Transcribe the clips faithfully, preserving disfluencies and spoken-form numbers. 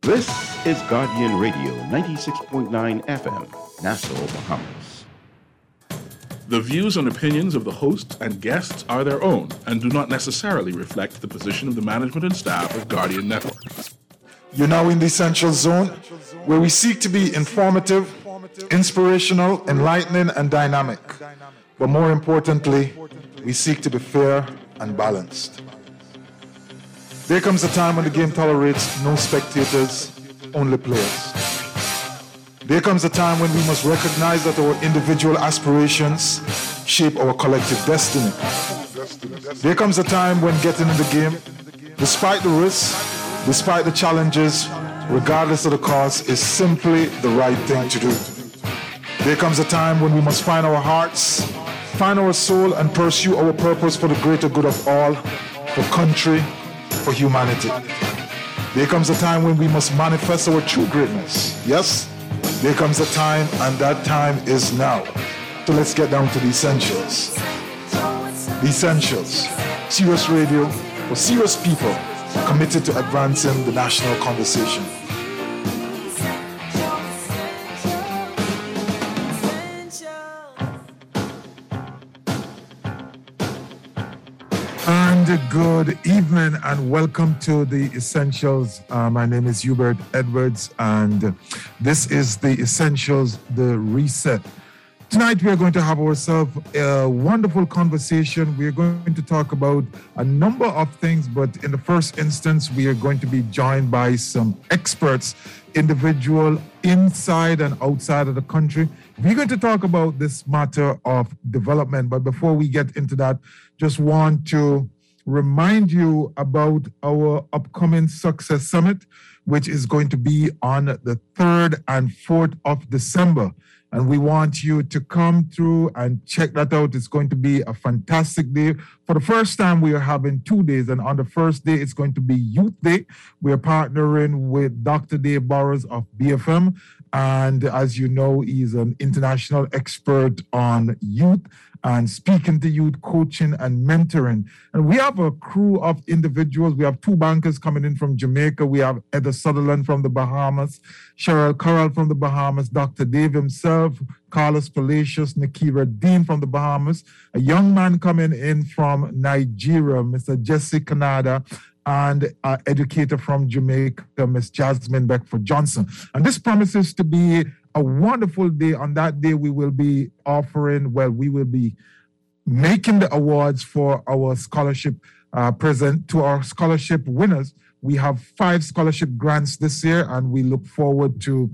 This is Guardian Radio ninety-six point nine F M, Nassau, Bahamas. The views and opinions of the host and guests are their own and do not necessarily reflect the position of the management and staff of Guardian Network. You're now in the Essential Zone, where we seek to be informative, inspirational, enlightening, and dynamic. But more importantly, we seek to be fair and balanced. There comes a time when the game tolerates no spectators, only players. There comes a time when we must recognize that our individual aspirations shape our collective destiny. There comes a time when getting in the game, despite the risks, despite the challenges, regardless of the cost, is simply the right thing to do. There comes a time when we must find our hearts, find our soul, and pursue our purpose for the greater good of all, for country, for humanity. There comes a time when we must manifest our true greatness. Yes, there comes a time, and that time is now. So let's get down to the essentials. The essentials. Serious radio for serious people committed to advancing the national conversation. And good evening and welcome to the Essentials. Uh, my name is Hubert Edwards and this is the Essentials, the Reset. Tonight we are going to have ourselves a wonderful conversation. We are going to talk about a number of things, but in the first instance, we are going to be joined by some experts, individual inside and outside of the country. We're going to talk about this matter of development, but before we get into that, just want to remind you about our upcoming Success Summit, which is going to be on the third and fourth of December. And we want you to come through and check that out. It's going to be a fantastic day. For the first time, we are having two days. And on the first day, it's going to be Youth Day. We're partnering with Doctor Dave Burrows of B F M. And as you know, he's an international expert on youth and speaking to youth, coaching and mentoring. And we have a crew of individuals. We have two bankers coming in from Jamaica. We have Edda Sutherland from the Bahamas, Cheryl Corral from the Bahamas, Doctor Dave himself, Carlos Palacios, Nakira Dean from the Bahamas, a young man coming in from Nigeria, Mister Jesse Canada, and an educator from Jamaica, Miss Jasmine Beckford Johnson. And this promises to be a wonderful day. On that day, we will be offering, well, we will be making the awards for our scholarship uh, present to our scholarship winners. We have five scholarship grants this year, and we look forward to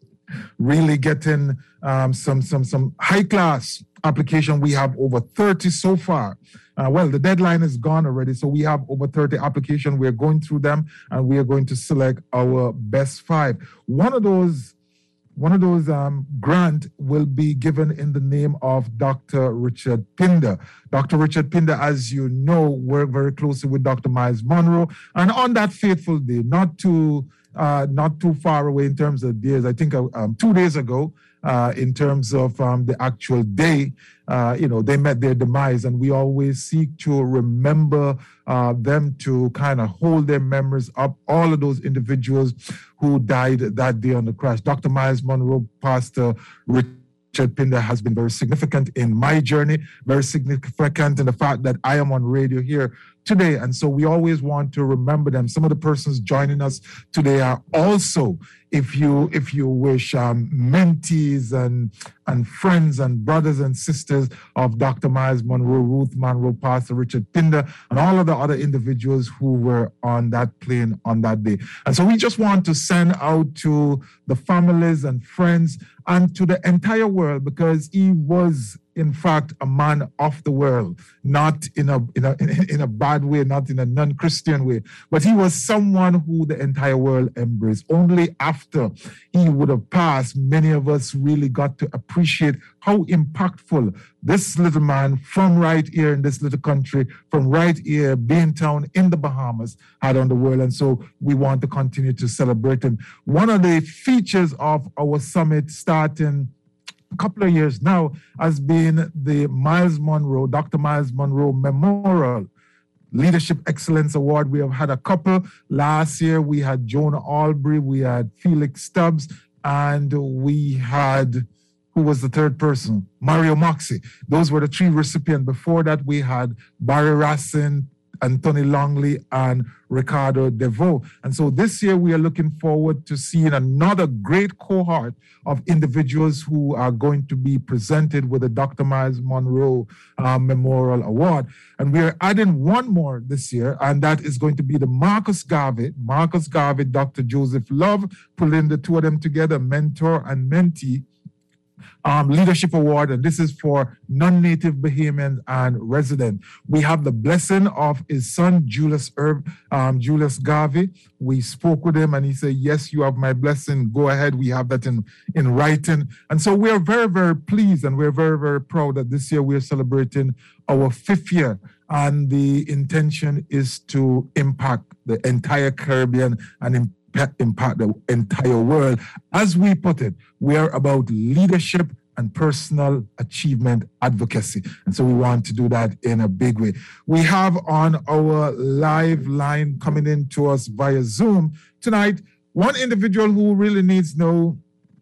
really getting um, some, some, some high-class application. We have over thirty so far. Uh, well, the deadline is gone already, so we have over thirty applications. We're going through them, and we are going to select our best five. One of those One of those um, grant will be given in the name of Doctor Richard Pinder. Doctor Richard Pinder, as you know, worked very closely with Doctor Miles Monroe. And on that fateful day, not too, uh, not too far away in terms of days, I think uh, um, two days ago, uh, in terms of um, the actual day, uh, you know, they met their demise. And we always seek to remember uh, them, to kind of hold their memories up, all of those individuals who died that day on the crash. Doctor Miles Monroe, Pastor Richard Pinder has been very significant in my journey, very significant in the fact that I am on radio here today. And so we always want to remember them. Some of the persons joining us today are also, if you if you wish, um, mentees and and friends and brothers and sisters of Doctor Miles Monroe, Ruth Monroe, Pastor Richard Pinder, and all of the other individuals who were on that plane on that day. And so we just want to send out to the families and friends and to the entire world, because he was, in fact, a man of the world, not in a in a in a bad way, not in a non-Christian way, but he was someone who the entire world embraced. Only after he would have passed, many of us really got to appreciate how impactful this little man from right here in this little country, from right here, Baintown in the Bahamas, had on the world. And so we want to continue to celebrate him. One of the features of our summit starting a couple of years now has been the Miles Monroe, Doctor Miles Monroe Memorial Leadership Excellence Award. We have had a couple. Last year, we had Jonah Albury, we had Felix Stubbs, and we had, who was the third person? Mario Moxie. Those were the three recipients. Before that, we had Barry Racine, Anthony Longley, and Ricardo DeVoe. And so this year we are looking forward to seeing another great cohort of individuals who are going to be presented with the Doctor Miles Monroe uh, Memorial Award. And we are adding one more this year, and that is going to be the Marcus Garvey, Marcus Garvey, Doctor Joseph Love, pulling the two of them together, mentor and mentee, Um, Leadership Award, and this is for non-native Bahamians and resident. We have the blessing of his son, Julius Herb, um, Julius Garvey. We spoke with him and he said, yes, you have my blessing. Go ahead. We have that in, in writing. And so we are very, very pleased and we're very, very proud that this year we are celebrating our fifth year. And the intention is to impact the entire Caribbean and impact impact the entire world. As we put it, we are about leadership and personal achievement advocacy. And so we want to do that in a big way. We have on our live line coming in to us via Zoom tonight, one individual who really needs no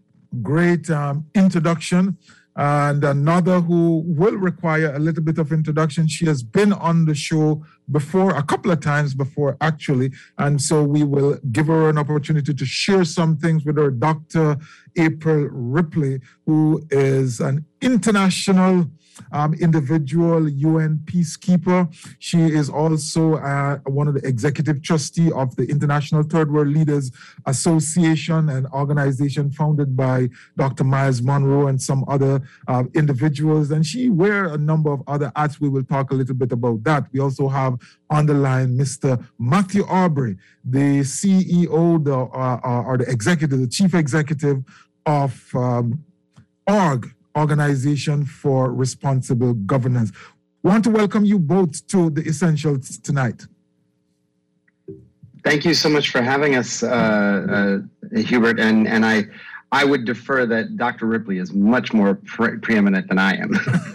great um, introduction, and another who will require a little bit of introduction. She has been on the show before, a couple of times before, actually, and so we will give her an opportunity to share some things with her. Doctor April Ripley, who is an international um, individual U N peacekeeper. She is also uh, one of the executive trustee of the International Third World Leaders Association, an organization founded by Doctor Miles Monroe and some other uh, individuals. And she wears a number of other hats. We will talk a little bit about that. We also have on the line Mister Matthew Aubrey, the C E O, the uh, or the executive, the chief executive of um, ORG, Organization for Responsible Governance. I want to welcome you both to the Essentials tonight. Thank you so much for having us, uh, uh, Hubert. And, and I, I would defer that Doctor Ripley is much more pre- preeminent than I am.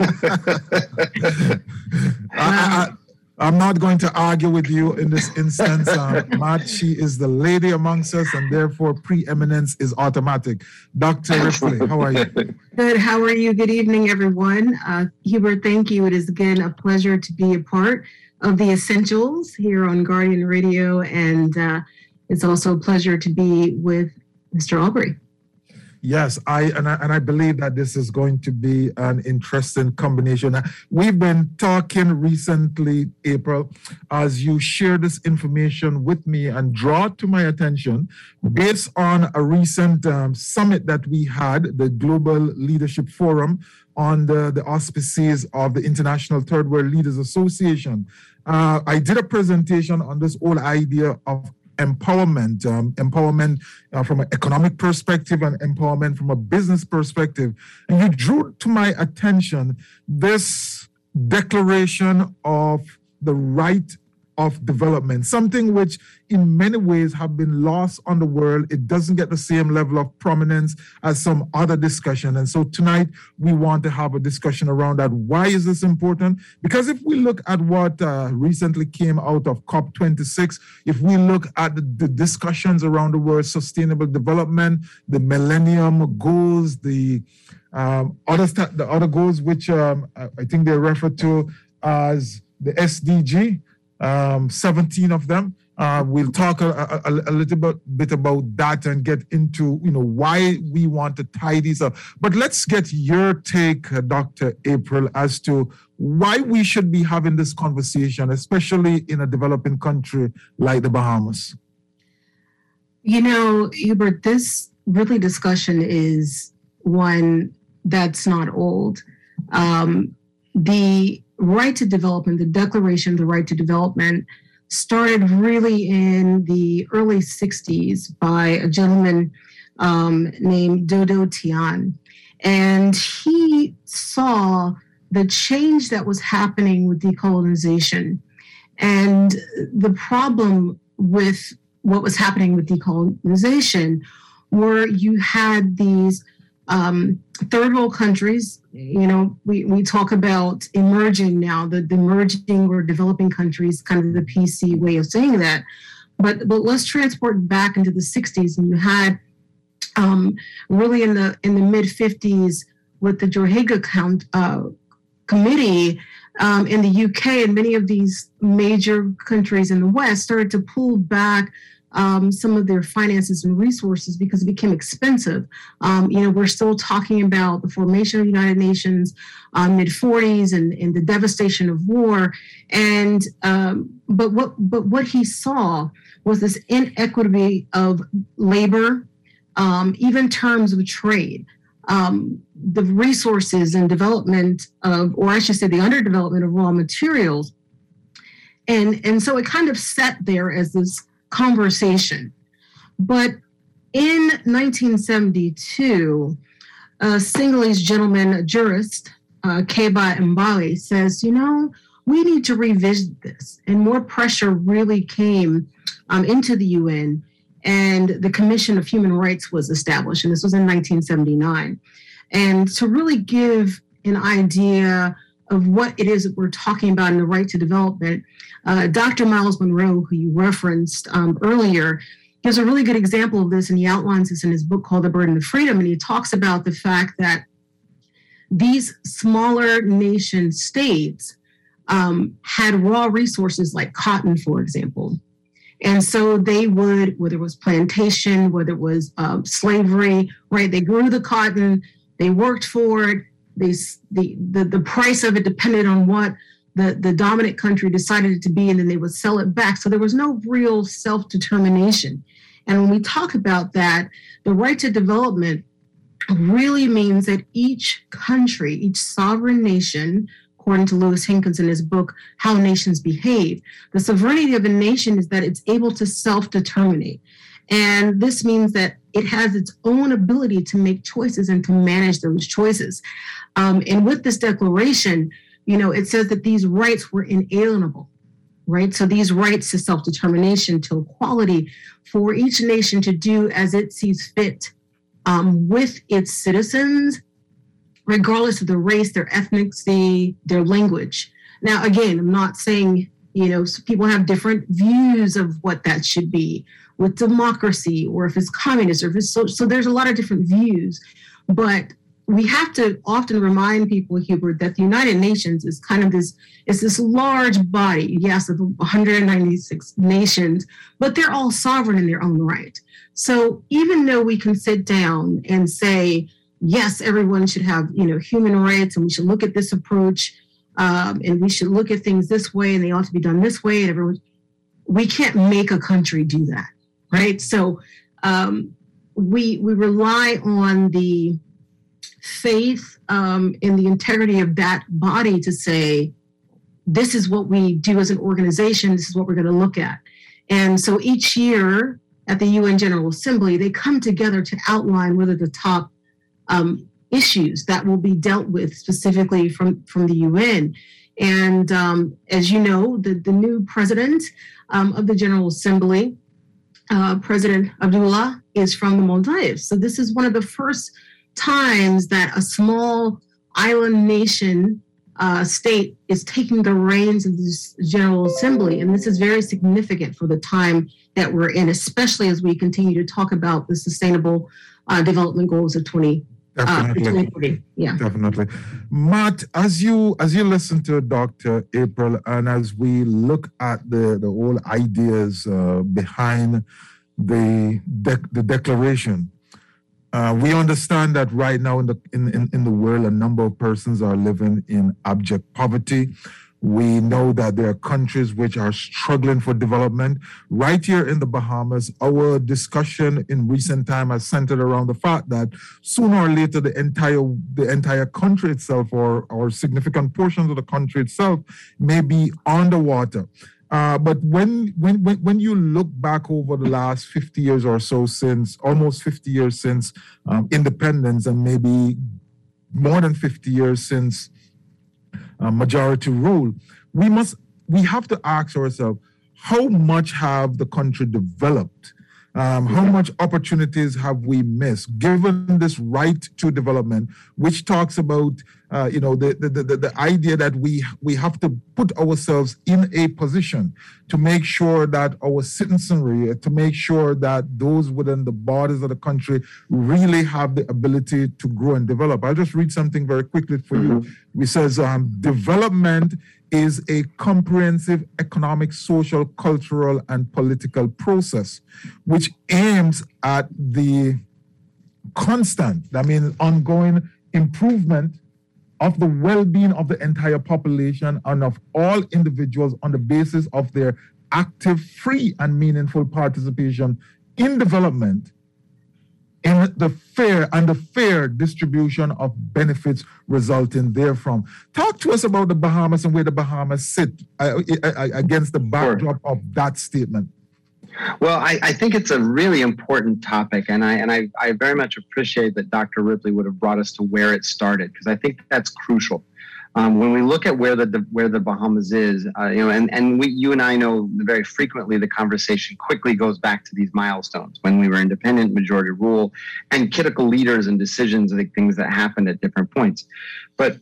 I, I, I'm not going to argue with you in this instance, uh, Matt. She is the lady amongst us, and therefore preeminence is automatic. Doctor Ripley, how are you? Good. How are you? Good evening, everyone. Uh, Hubert, thank you. It is again a pleasure to be a part of the Essentials here on Guardian Radio, and uh, it's also a pleasure to be with Mister Aubrey. Yes, I and, I and I believe that this is going to be an interesting combination. We've been talking recently, April, as you share this information with me and draw it to my attention based on a recent um, summit that we had, the Global Leadership Forum, on the, the auspices of the International Third World Leaders Association. Uh, I did a presentation on this whole idea of empowerment, um, empowerment uh, from an economic perspective and empowerment from a business perspective. And you drew to my attention this declaration of the right of development, something which in many ways have been lost on the world. It doesn't get the same level of prominence as some other discussion. And so tonight we want to have a discussion around that. Why is this important? Because if we look at what uh, recently came out of COP twenty-six, if we look at the, the discussions around the world, sustainable development, the Millennium Goals, the um, other st- the other goals, which um, I think they refer to as the S D G, Um, seventeen of them. Uh, we'll talk a, a, a little bit, bit about that and get into, you know, why we want to tie these up. But let's get your take, uh, Doctor April, as to why we should be having this conversation, especially in a developing country like the Bahamas. You know, Hubert, this really discussion is one that's not old. Um, the right to development, the Declaration of the Right to Development, started really in the early sixties by a gentleman um, named Dodo Tian. And he saw the change that was happening with decolonization and the problem with what was happening with decolonization, where you had these Um, third world countries, you know, we, we talk about emerging now, the, the emerging or developing countries, kind of the P C way of saying that. But but let's transport back into the sixties, and you had um, really in the in the mid fifties with the Drohiga count, uh, committee um, in the U K, and many of these major countries in the West started to pull back Um, some of their finances and resources because it became expensive. Um, you know, we're still talking about the formation of the United Nations, uh, mid forties, and, and the devastation of war. And um, but what but what he saw was this inequity of labor, um, even terms of trade, um, the resources and development of, or I should say, the underdevelopment of raw materials, and and so it kind of sat there as this conversation. But in nineteen seventy-two, a Senegalese gentleman, a jurist, uh, Keba Mbale, says, you know, we need to revisit this. And more pressure really came um, into the U N, and the Commission of Human Rights was established. And this was in nineteen seventy-nine. And to really give an idea of what it is that we're talking about in the right to development, uh, Doctor Myles Munroe, who you referenced um, earlier, gives a really good example of this, and he outlines this in his book called The Burden of Freedom. And he talks about the fact that these smaller nation states um, had raw resources like cotton, for example. And so they would, whether it was plantation, whether it was uh, slavery, right? They grew the cotton, they worked for it. They, the, the the price of it depended on what the, the dominant country decided it to be, and then they would sell it back. So there was no real self-determination. And when we talk about that, the right to development really means that each country, each sovereign nation, according to Lewis Hinkins in his book, How Nations Behave, the sovereignty of a nation is that it's able to self-determinate. And this means that it has its own ability to make choices and to manage those choices. Um, and with this declaration, you know, it says that these rights were inalienable, right? So these rights to self-determination, to equality, for each nation to do as it sees fit um, with its citizens, regardless of their race, their ethnicity, their language. Now, again, I'm not saying, you know, people have different views of what that should be with democracy, or if it's communist, or if it's so, so there's a lot of different views. But we have to often remind people, Hubert, that the United Nations is kind of this, it's this large body, yes, of one hundred ninety-six nations, but they're all sovereign in their own right. So even though we can sit down and say, yes, everyone should have, you know, human rights, and we should look at this approach, um, and we should look at things this way, and they ought to be done this way, and everyone, we can't make a country do that, right? So um, we we rely on the faith um, in the integrity of that body to say, this is what we do as an organization, this is what we're going to look at. And so each year at the U N General Assembly, they come together to outline what are the top um, issues that will be dealt with specifically from, from the U N. And um, as you know, the, the new president um, of the General Assembly, uh, President Abdullah, is from the Maldives. So this is one of the first times that a small island nation uh, state is taking the reins of this General Assembly. And this is very significant for the time that we're in, especially as we continue to talk about the sustainable uh, development goals of twenty. Definitely. Uh, yeah. Definitely. Matt, as you as you listen to Doctor April, and as we look at the, the whole ideas uh, behind the de- the declaration, uh, we understand that right now in the in, in, in the world, a number of persons are living in abject poverty. We know that there are countries which are struggling for development. Right here in the Bahamas, our discussion in recent time has centered around the fact that sooner or later the entire the entire country itself, or, or significant portions of the country itself, may be underwater. Uh, but when, when when when you look back over the last fifty years or so, since almost fifty years since um, independence, and maybe more than fifty years since Uh, majority rule, we must we have to ask ourselves, how much have the country developed Um, how much opportunities have we missed given this right to development, which talks about uh, you know the, the the the idea that we we have to put ourselves in a position to make sure that our citizenry, to make sure that those within the borders of the country really have the ability to grow and develop. I'll just read something very quickly for mm-hmm. you. It says um, development is a comprehensive economic, social, cultural, and political process which aims at the constant, I mean, ongoing improvement of the well-being of the entire population and of all individuals on the basis of their active, free, and meaningful participation in development, in the fair and the fair distribution of benefits resulting therefrom. Talk to us about the Bahamas and where the Bahamas sit uh, uh, against the backdrop sure. of that statement. Well, I, I think it's a really important topic, and I and I, I very much appreciate that Doctor Ripley would have brought us to where it started, because I think that's crucial. Um, when we look at where the, the where the Bahamas is, uh, you know, and and we, you and I know very frequently the conversation quickly goes back to these milestones when we were independent, majority rule, and critical leaders and decisions and things that happened at different points. But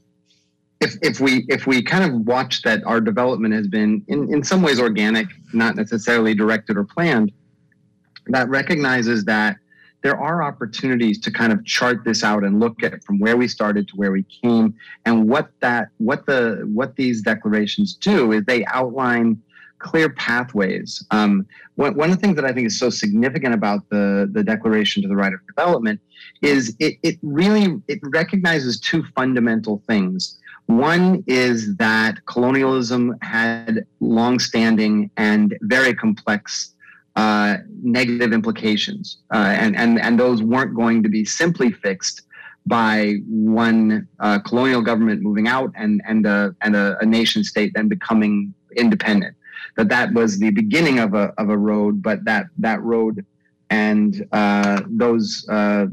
if if we if we kind of watch that our development has been in, in some ways organic, not necessarily directed or planned, that recognizes that there are opportunities to kind of chart this out and look at from where we started to where we came, and what that what the what these declarations do is they outline clear pathways. Um, one, one of the things that I think is so significant about the the Declaration to the Right of Development is it it really it recognizes two fundamental things. One is that colonialism had longstanding and very complex uh, negative implications, uh, and, and, and those weren't going to be simply fixed by one uh, colonial government moving out and, and, a, and a, a nation state then becoming independent. That that was the beginning of a, of a road, but that, that road and uh, those uh,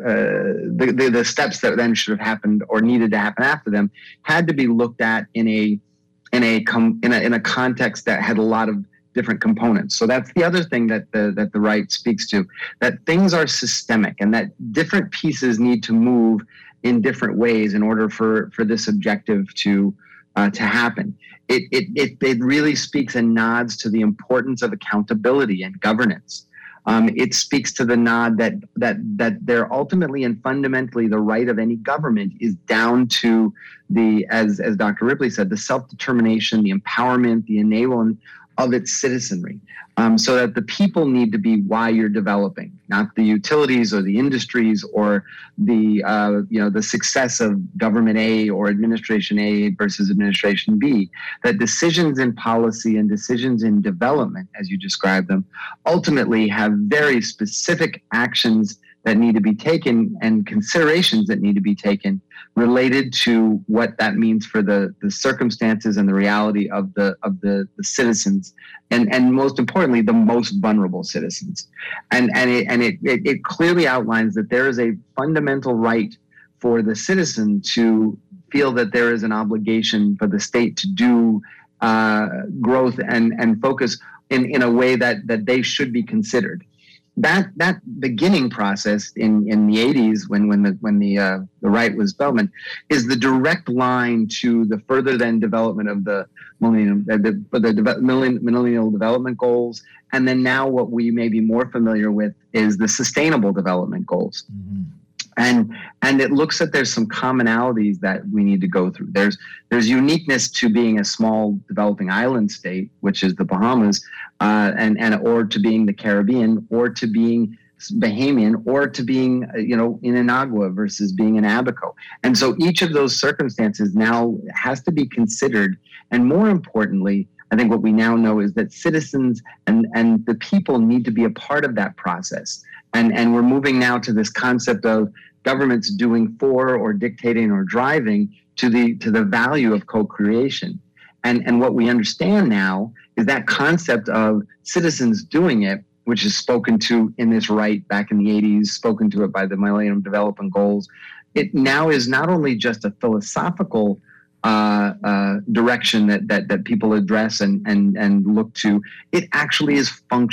Uh, the, the the steps that then should have happened or needed to happen after them had to be looked at in a in a com, in a in a context that had a lot of different components. So that's the other thing that the that the right speaks to, that things are systemic and that different pieces need to move in different ways in order for for this objective to uh, to happen. It, it it it really speaks and nods to the importance of accountability and governance. Um, it speaks to the nod that that that they're ultimately and fundamentally the right of any government is down to the, as as Doctor Ripley said, the self-determination, the empowerment, the enablement of its citizenry, um, so that the people need to be why you're developing, not the utilities or the industries or the uh, you know the success of government A or administration A versus administration B. That decisions in policy and decisions in development, as you described them, ultimately have very specific actions that need to be taken and considerations that need to be taken related to what that means for the, the circumstances and the reality of the of the, the citizens, and, and most importantly, the most vulnerable citizens. And and it and it, it, it clearly outlines that there is a fundamental right for the citizen to feel that there is an obligation for the state to do uh, growth and, and focus in, in a way that, that they should be considered. That that beginning process in, in the eighties, when when the when the uh, the right was development, is the direct line to the further then development of the millennium the, the, the de- millennial development goals, and then now what we may be more familiar with is the sustainable development goals. Mm-hmm. And and it looks that there's some commonalities that we need to go through. There's there's uniqueness to being a small developing island state, which is the Bahamas, uh, and and or to being the Caribbean, or to being Bahamian, or to being you know in Inagua versus being in Abaco. And so each of those circumstances now has to be considered. And more importantly, I think what we now know is that citizens and and the people need to be a part of that process. And and we're moving now to this concept of governments doing for or dictating or driving to the to the value of co-creation. And and what we understand now is that concept of citizens doing it, which is spoken to in this right back in the eighties, spoken to it by the Millennium Development Goals. It now is not only just a philosophical uh, uh, direction that that that people address and and and look to. It actually is functional.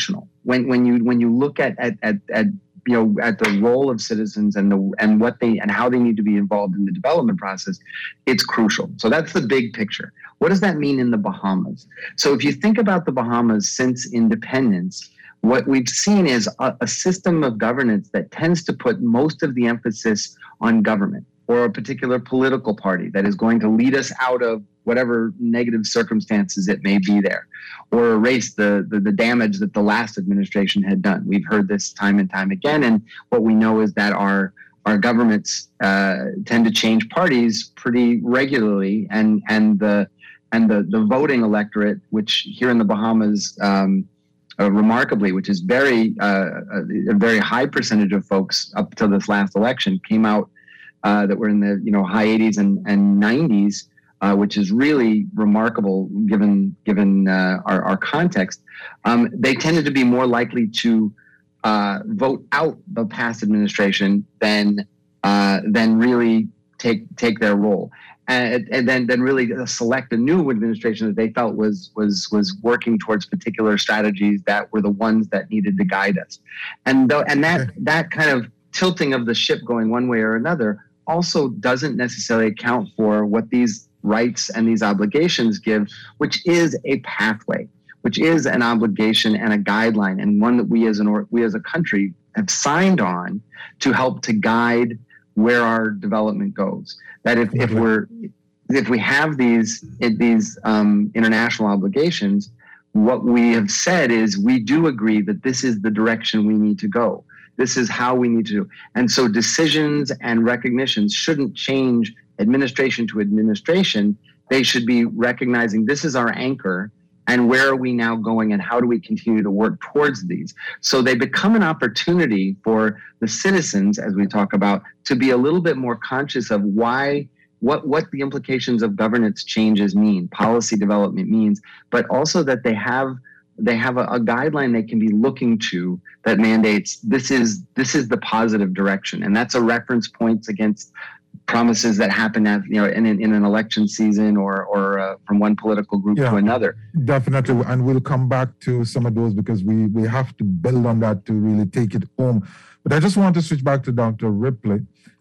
when when you when you look at at at, at you know, at the role of citizens and the and what they and how they need to be involved in the development process, it's crucial. So that's the big picture. What does that mean in the Bahamas? So if you think about the Bahamas since independence, what we've seen is a, a system of governance that tends to put most of the emphasis on government or a particular political party that is going to lead us out of whatever negative circumstances it may be there, or erase the, the, the damage that the last administration had done. We've heard this time and time again, and what we know is that our our governments uh, tend to change parties pretty regularly, and and the and the, the voting electorate, which here in the Bahamas, um, uh, remarkably, which is very uh, a, a very high percentage of folks up to this last election, came out uh, that were in the you know high eighties and, and nineties. Uh, which is really remarkable given given uh, our, our context. Um, they tended to be more likely to uh, vote out the past administration than uh, than really take take their role, and, and then then really select a new administration that they felt was was was working towards particular strategies that were the ones that needed to guide us, and th- and that that kind of tilting of the ship going one way or another also doesn't necessarily account for what these rights and these obligations give, which is a pathway, which is an obligation and a guideline, and one that we as an or, we as a country have signed on to help to guide where our development goes. That if, if we're if we have these these um, international obligations, what we have said is we do agree that this is the direction we need to go. This is how we need to do. And so decisions and recognitions shouldn't change administration to administration. They should be recognizing this is our anchor and where are we now going and how do we continue to work towards these. So they become an opportunity for the citizens, as we talk about, to be a little bit more conscious of why, what, what the implications of governance changes mean, policy development means, but also that they have they have a, a guideline they can be looking to that mandates this is this is the positive direction. And that's a reference point against promises that happen at, you know, in, in an election season or or uh, from one political group yeah, to another. Definitely, and we'll come back to some of those because we, we have to build on that to really take it home. But I just want to switch back to Doctor Ripley.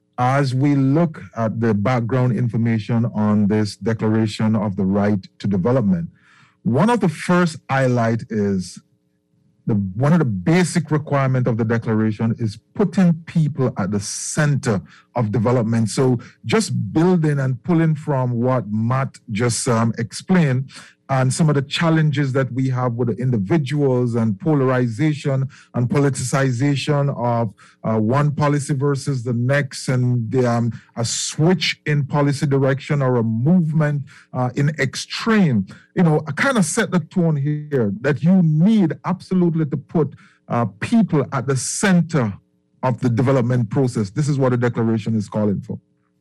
As we look at the background information on this Declaration of the Right to Development, one of the first highlight is the one of the basic requirements of the declaration is putting people at the center of development. So just building and pulling from what Matt just um, explained and some of the challenges that we have with the individuals and polarization and politicization of uh, one policy versus the next, and the, um, a switch in policy direction or a movement uh, in extreme. You know, I kind of set the tone here that you need absolutely to put uh, people at the center of the development process. This is what the declaration is calling for.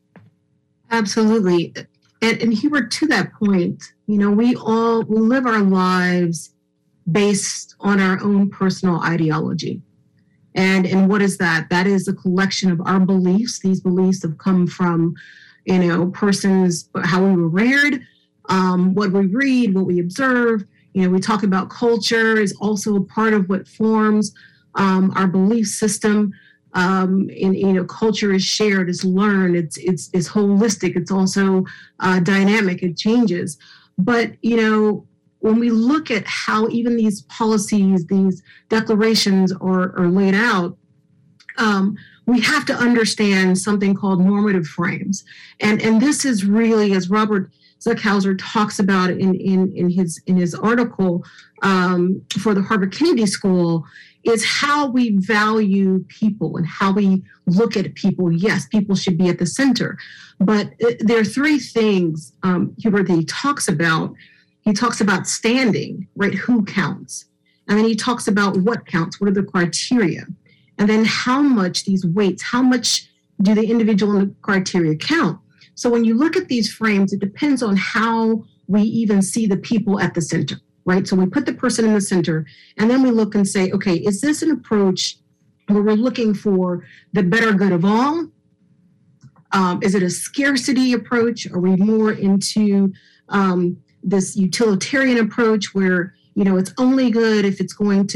Absolutely. And, and Hubert, to that point, you know, we all we live our lives based on our own personal ideology. And, and what is that? That is a collection of our beliefs. These beliefs have come from, you know, persons, how we were reared, um, what we read, what we observe. You know, we talk about culture is also a part of what forms um, our belief system. Um, and, you know, culture is shared, it's learned, it's it's it's holistic, it's also uh, dynamic, it changes. But, you know, when we look at how even these policies, these declarations are, are laid out, um, we have to understand something called normative frames. And and this is really, as Robert Zuckhauser talks about in, in, in his in his article um, for the Harvard Kennedy School, is how we value people and how we look at people. Yes, people should be at the center. But there are three things, um, Hubert, that he talks about. He talks about standing, right? Who counts? And then he talks about what counts, what are the criteria? And then how much these weights, how much do the individual and the criteria count? So when you look at these frames, it depends on how we even see the people at the center. Right? So we put the person in the center, and then we look and say, okay, is this an approach where we're looking for the better good of all? Um, is it a scarcity approach? Are we more into um, this utilitarian approach where, you know, it's only good if it's going to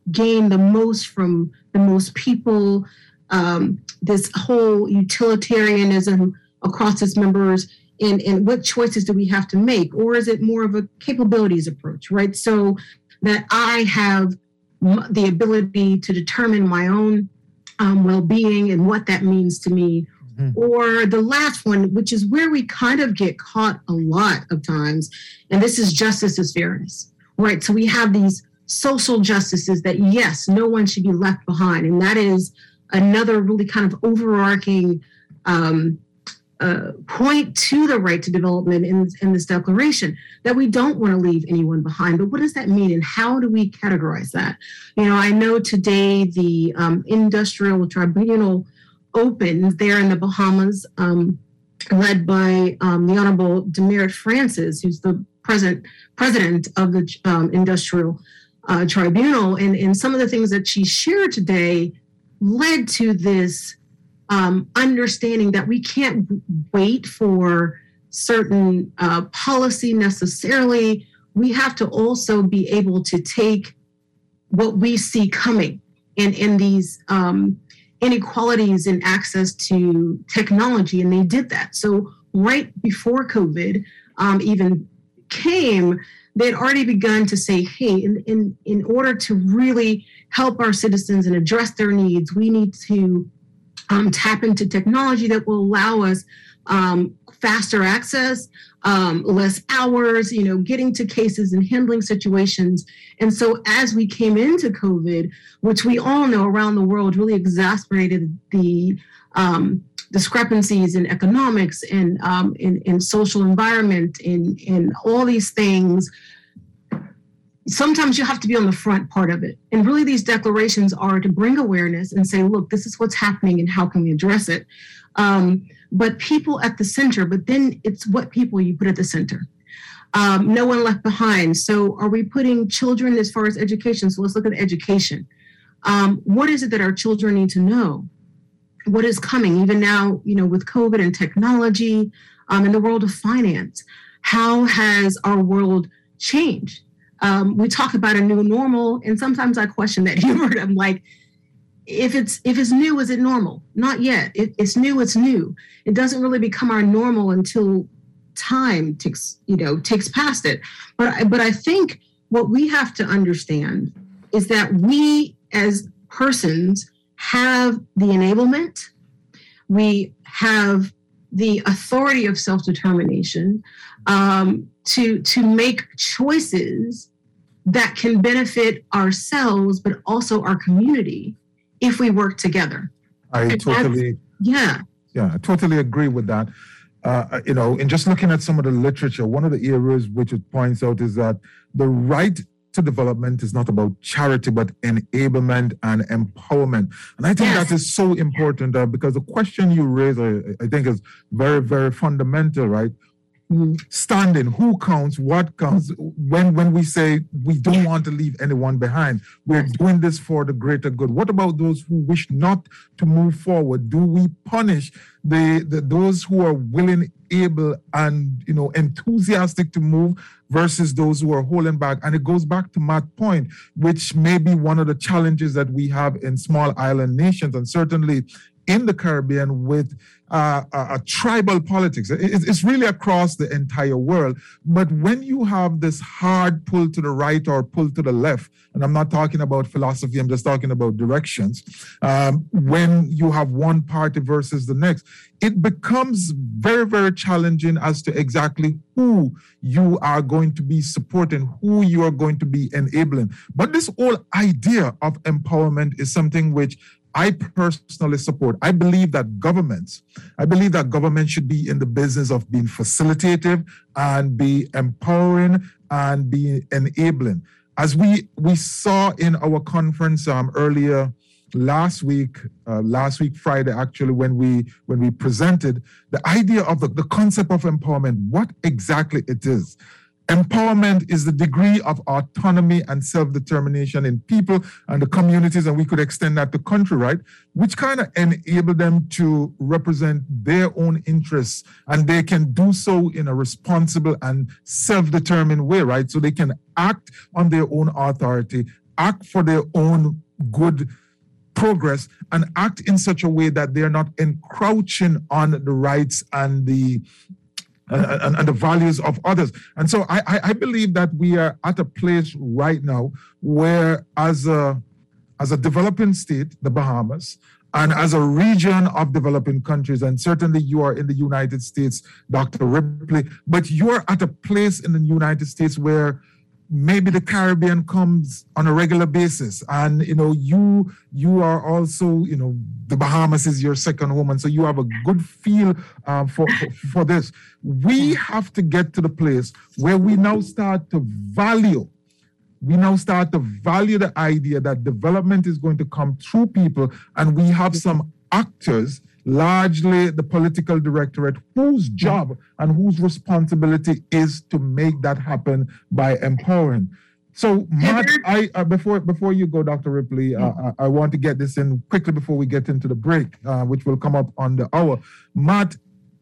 gain the most from the most people, um, this whole utilitarianism across its members, and, and what choices do we have to make? Or is it more of a capabilities approach, right? So that I have m- the ability to determine my own um, well-being and what that means to me. Mm-hmm. Or the last one, which is where we kind of get caught a lot of times, and this is justice as fairness, right? So we have these social justices that, yes, no one should be left behind. And that is another really kind of overarching um, uh, point to the right to development in, in this declaration, that we don't want to leave anyone behind. But what does that mean, and how do we categorize that? You know, I know today the um, Industrial Tribunal opened there in the Bahamas, um, led by um, the Honorable Demerit Francis, who's the present president of the um, Industrial uh, Tribunal. And, and some of the things that she shared today led to this um, understanding that we can't wait for certain uh, policy necessarily. We have to also be able to take what we see coming in, in these um, inequalities in access to technology, and they did that. So right before COVID um, even came, they had already begun to say, hey, in, in, in order to really help our citizens and address their needs, we need to um, tap into technology that will allow us um, faster access, um, less hours, you know, getting to cases and handling situations. And so as we came into COVID, which we all know around the world really exacerbated the um, discrepancies in economics and um, in, in social environment, in, in all these things, sometimes you have to be on the front part of it. And really these declarations are to bring awareness and say, look, this is what's happening and how can we address it? Um, but people at the center, but then it's what people you put at the center. Um, no one left behind. So are we putting children as far as education? So let's look at education. Um, what is it that our children need to know? What is coming? Even now, you know, with COVID and technology, um, in the world of finance, how has our world changed? Um, we talk about a new normal, and sometimes I question that, Hubert. I'm like, if it's if it's new, is it normal? Not yet. If it's new, it's new. It doesn't really become our normal until time takes, you know, takes past it. But but I think what we have to understand is that we as persons have the enablement, we have the authority of self-determination um, to to make choices that can benefit ourselves, but also our community if we work together. I And totally, that's- Yeah. yeah, I totally agree with that. Uh, you know, in just looking at some of the literature, one of the areas which it points out is that the right to development is not about charity, but enablement and empowerment. And I think Yes. that is so important uh, because the question you raise, I, I think, is very, very fundamental, right? Who standing, who counts, what counts? When when we say we don't want to leave anyone behind, we're doing this for the greater good. What about those who wish not to move forward? Do we punish the, the those who are willing, able, and you know enthusiastic to move versus those who are holding back? And it goes back to Matt's point, which may be one of the challenges that we have in small island nations, and certainly in the Caribbean with uh, a, a tribal politics. It, it's really across the entire world. But when you have this hard pull to the right or pull to the left, and I'm not talking about philosophy, I'm just talking about directions, um, when you have one party versus the next, it becomes very, very challenging as to exactly who you are going to be supporting, who you are going to be enabling. But this whole idea of empowerment is something which I personally support. I believe that governments, I believe that government should be in the business of being facilitative and be empowering and be enabling. As we we saw in our conference um, earlier last week, uh, last week Friday actually, when we when we presented the idea of the, the concept of empowerment, what exactly it is. Empowerment is the degree of autonomy and self-determination in people and the communities, and we could extend that to country, right? Which kind of enable them to represent their own interests, and they can do so in a responsible and self-determined way, right? So they can act on their own authority, act for their own good progress and act in such a way that they are not encroaching on the rights and the uh, and, and the values of others. And so I, I, I believe that we are at a place right now where as a as a developing state, the Bahamas, and as a region of developing countries, and certainly you are in the United States, Doctor Ripley, but you're at a place in the United States where maybe the Caribbean comes on a regular basis, and you know you you are also, you know, the Bahamas is your second home, and so you have a good feel uh, for, for for this. We have to get to the place where we now start to value. We now start to value the idea that development is going to come through people, and we have some actors, largely the political directorate, whose job and whose responsibility is to make that happen by empowering. So, Matt, I uh, before before you go, Doctor Ripley, uh, I, I want to get this in quickly before we get into the break, uh, which will come up on the hour. Matt,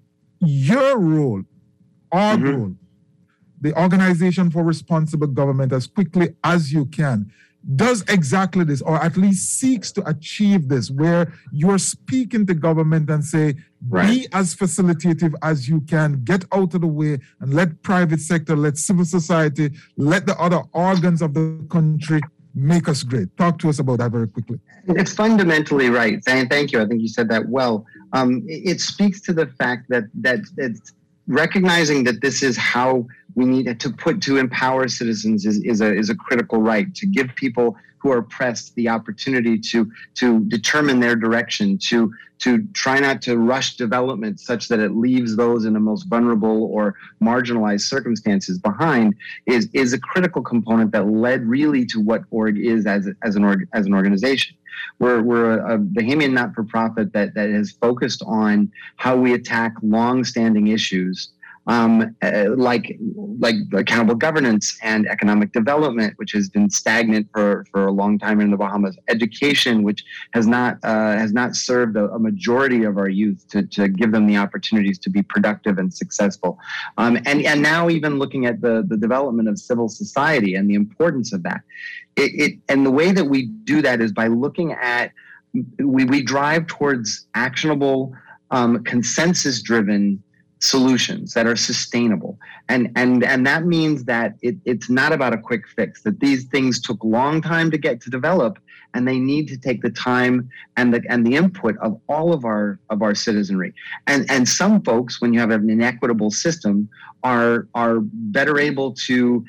your role, our mm-hmm. role, the Organization for Responsible Government, as quickly as you can, does exactly this, or at least seeks to achieve this, where you're speaking to government and say, right, be as facilitative as you can, get out of the way and let private sector, let civil society, let the other organs of the country make us great. Talk to us about that very quickly. It's fundamentally right. Thank you. I think you said that well. Um, it speaks to the fact that that it's recognizing that this is how we need to put to empower citizens is, is a is a critical right, to give people who are oppressed the opportunity to to determine their direction, to to try not to rush development such that it leaves those in the most vulnerable or marginalized circumstances behind, is is a critical component that led really to what Org is as a, as an org, as an organization. We're we're a, a Bahamian not-for-profit that that has focused on how we attack long-standing issues. Um, uh, like like accountable governance and economic development, which has been stagnant for, for a long time in the Bahamas. Education, which has not uh, has not served a, a majority of our youth to, to give them the opportunities to be productive and successful. Um, and and now even looking at the the development of civil society and the importance of that. It, it and the way that we do that is by looking at we we drive towards actionable, um, consensus-driven solutions that are sustainable. And and and that means that it, it's not about a quick fix, that these things took a long time to get to develop, and they need to take the time and the and the input of all of our of our citizenry. And and some folks, when you have an inequitable system, are are better able to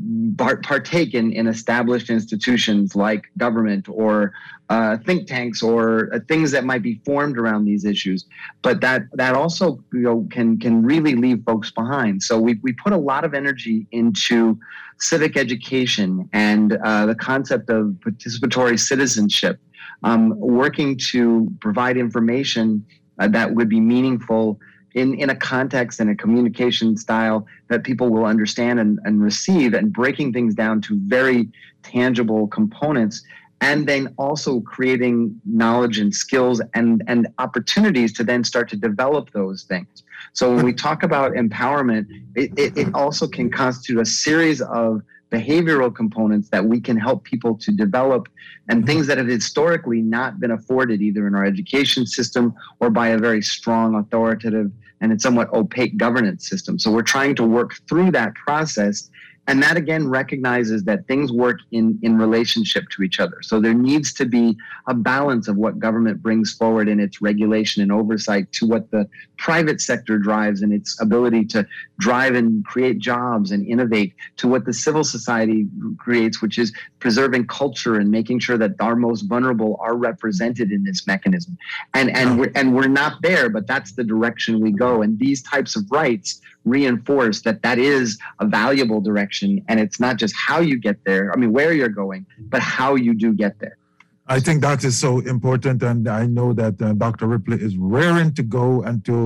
partake in, in established institutions like government or uh, think tanks or uh, things that might be formed around these issues, but that that also, you know, can can really leave folks behind. So we we put a lot of energy into civic education and uh, the concept of participatory citizenship, um, working to provide information uh, that would be meaningful in, in a context and a communication style that people will understand and, and receive, and breaking things down to very tangible components, and then also creating knowledge and skills and, and opportunities to then start to develop those things. So when we talk about empowerment, it, it, it also can constitute a series of behavioral components that we can help people to develop, and things that have historically not been afforded either in our education system or by a very strong, authoritative, and somewhat opaque governance system. So we're trying to work through that process. And that, again, recognizes that things work in, in relationship to each other. So there needs to be a balance of what government brings forward in its regulation and oversight to what the private sector drives in its ability to drive and create jobs and innovate, to what the civil society creates, which is preserving culture and making sure that our most vulnerable are represented in this mechanism. And, and, we're, and we're not there, but that's the direction we go. And these types of rights reinforce that that is a valuable direction, and it's not just how you get there, I mean, where you're going, but how you do get there. I think that is so important, and I know that uh, Doctor Ripley is raring to go and to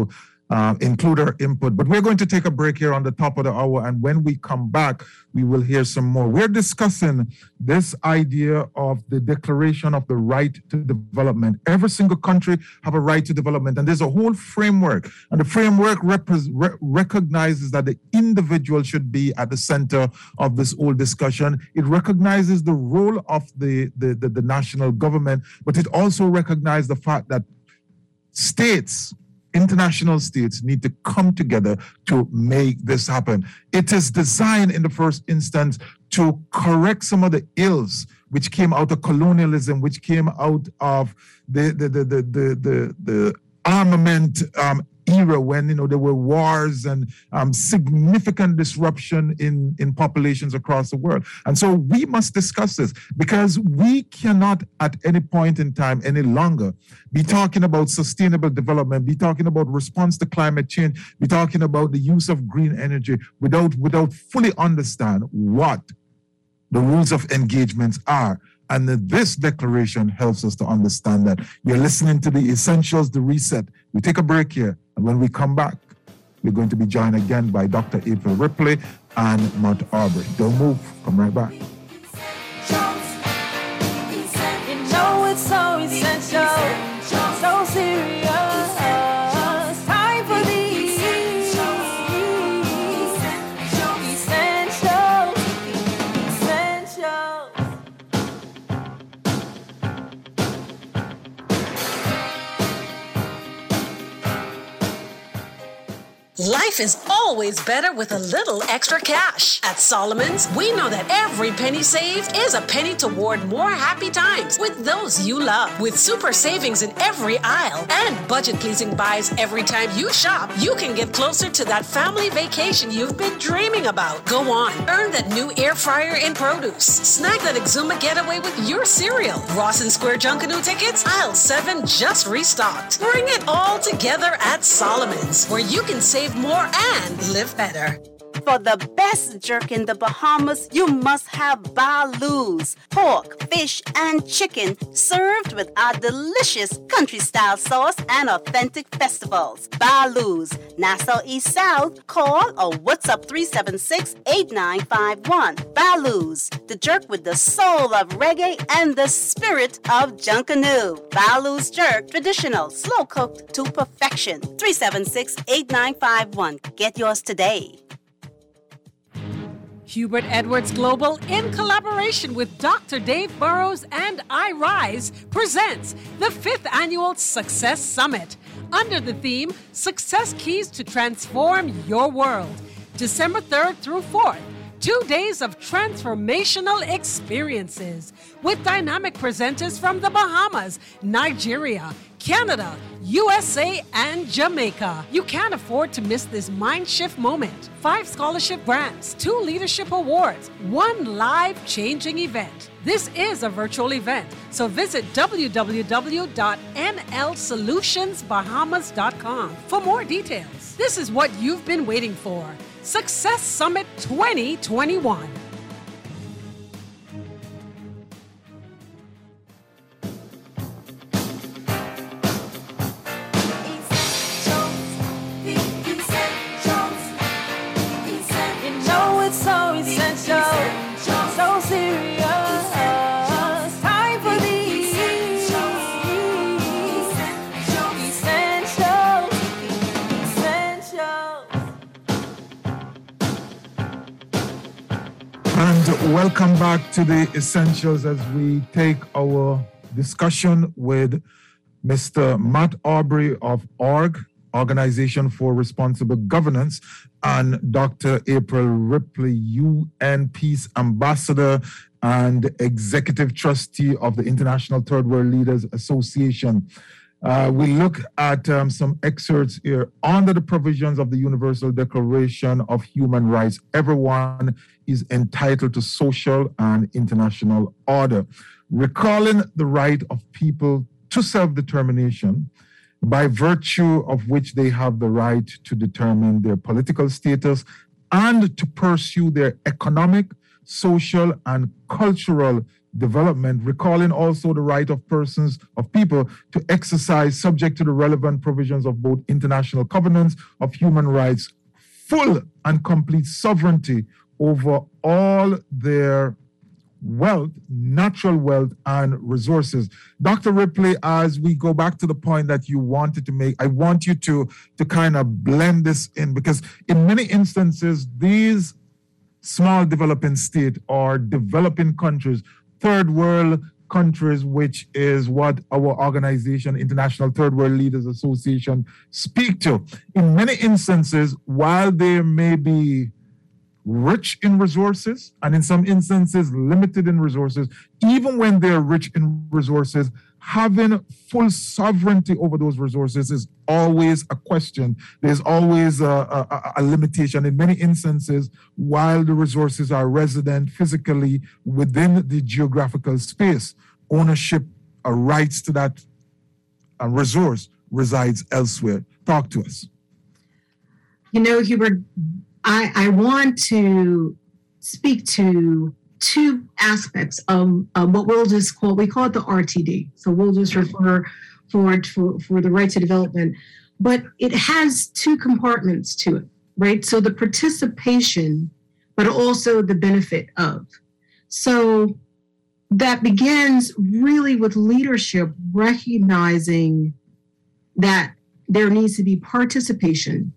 uh, include our input. But we're going to take a break here on the top of the hour, and when we come back, we will hear some more. We're discussing this idea of the Declaration of the Right to Development. Every single country have a right to development, and there's a whole framework, and the framework rep- re- recognizes that the individual should be at the center of this whole discussion. It recognizes the role of the, the, the, the national government, but it also recognizes the fact that states, international states, need to come together to make this happen. It is designed in the first instance to correct some of the ills which came out of colonialism, which came out of the the the the the, the, the armament um, era, when, you know, there were wars and um, significant disruption in, in populations across the world. And so we must discuss this, because we cannot at any point in time any longer be talking about sustainable development, be talking about response to climate change, be talking about the use of green energy without, without fully understand what the rules of engagements are. And this declaration helps us to understand that. You're listening to The Essentials, The Reset. We take a break here, and when we come back, we're going to be joined again by Doctor April Ripley and Matt Aubrey. Don't move. Come right back. You know it's so essential, so serious. Time for the essential, essential. Life is always better with a little extra cash. At Solomon's, we know that every penny saved is a penny toward more happy times with those you love. With super savings in every aisle and budget-pleasing buys every time you shop, you can get closer to that family vacation you've been dreaming about. Go on, earn that new air fryer in produce. Snag that Exuma getaway with your cereal. Rawson Square Junkanoo tickets, aisle seven just restocked. Bring it all together at Solomon's, where you can save more and live better. For the best jerk in the Bahamas, you must have Baloo's. Pork, fish, and chicken served with our delicious country-style sauce and authentic festivals. Baloo's, Nassau East South. Call or WhatsApp three seven six, eight nine five one. Baloo's, the jerk with the soul of reggae and the spirit of Junkanoo. Baloo's jerk, traditional, slow-cooked to perfection. three seven six, eight nine five one. Get yours today. Hubert Edwards Global, in collaboration with Doctor Dave Burrows and iRise, presents the fifth annual Success Summit under the theme Success Keys to Transform Your World, December third through fourth. Two days of transformational experiences with dynamic presenters from the Bahamas, Nigeria, Canada, U S A, and Jamaica. You can't afford to miss this mind shift moment. Five scholarship grants, two leadership awards, one life-changing event. This is a virtual event, so visit w w w dot n l solutions bahamas dot com for more details. This is what you've been waiting for. Success Summit twenty twenty-one. So essential, so serious. Time for the essential, essential. And welcome back to The Essentials as we take our discussion with Mister Matt Aubrey of ORG, Organization for Responsible Governance, and Doctor April Ripley, U N Peace Ambassador and Executive Trustee of the International Third World Leaders Association. Uh, we look at um, some excerpts here. Under the provisions of the Universal Declaration of Human Rights, everyone is entitled to social and international order, recalling the right of people to self-determination, by virtue of which they have the right to determine their political status and to pursue their economic, social, and cultural development, recalling also the right of persons, of people to exercise, subject to the relevant provisions of both international covenants of human rights, full and complete sovereignty over all their wealth, natural wealth, and resources. Doctor Ripley, as we go back to the point that you wanted to make, I want you to, to kind of blend this in, because in many instances, these small developing states or developing countries, third world countries, which is what our organization, International Third World Leaders Association, speak to. In many instances, while there may be rich in resources, and in some instances limited in resources, even when they're rich in resources, having full sovereignty over those resources is always a question. There's always a, a, a limitation. In many instances, while the resources are resident physically within the geographical space, ownership or rights to that uh, resource resides elsewhere. Talk to us. You know, Hubert, I, I want to speak to two aspects of uh, what we'll just call, we call it the R T D. So we'll just refer forward for, for the right to development, but it has two compartments to it, right? So the participation, but also the benefit of. So that begins really with leadership recognizing that there needs to be participation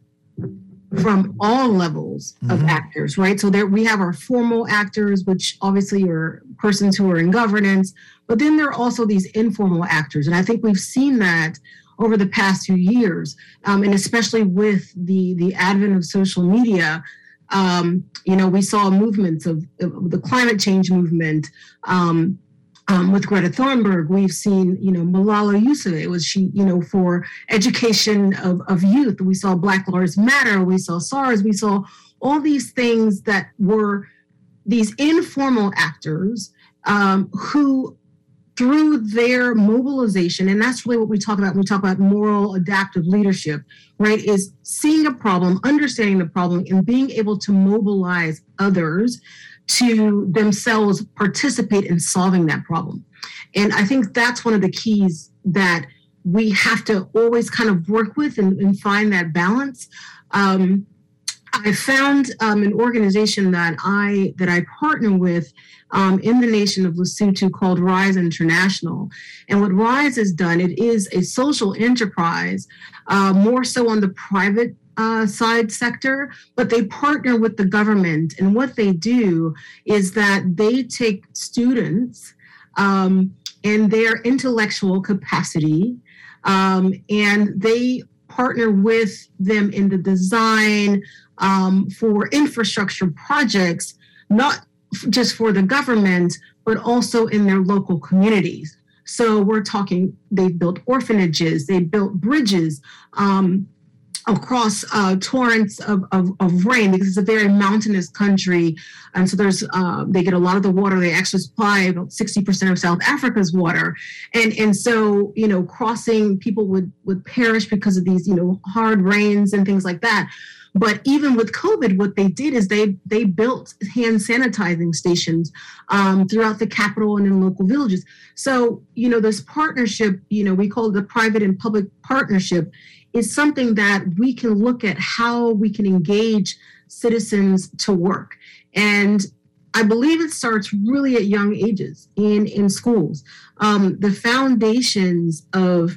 from all levels of mm-hmm. actors, right? So there we have our formal actors, which obviously are persons who are in governance, but then there are also these informal actors. And I think we've seen that over the past few years, um, and especially with the, the advent of social media. Um, you know, we saw movements of, of the climate change movement, um, Um, with Greta Thunberg. We've seen, you know, Malala Yousafzai, was she, you know, for education of, of youth. We saw Black Lives Matter. We saw SARS. We saw all these things that were these informal actors um, who, through their mobilization, and that's really what we talk about when we talk about moral adaptive leadership, right, is seeing a problem, understanding the problem, and being able to mobilize others to themselves participate in solving that problem. And I think that's one of the keys that we have to always kind of work with and, and find that balance. Um, I found um, an organization that I that I partner with um, in the nation of Lesotho called Rise International. And what Rise has done, it is a social enterprise, uh, more so on the private Uh, side sector, but they partner with the government. And what they do is that they take students um, and their intellectual capacity um, and they partner with them in the design um, for infrastructure projects, not just for the government, but also in their local communities. So we're talking, they built orphanages, they built bridges, um, across uh, torrents of, of, of rain, because it's a very mountainous country. And so there's, uh, they get a lot of the water. They actually supply about sixty percent of South Africa's water. And and so, you know, crossing, people would, would perish because of these, you know, hard rains and things like that. But even with COVID, what they did is they they built hand sanitizing stations um, throughout the capital and in local villages. So, you know, this partnership, you know, we call it the private and public partnership, is something that we can look at how we can engage citizens to work. And I believe it starts really at young ages in, in schools. Um, the foundations of,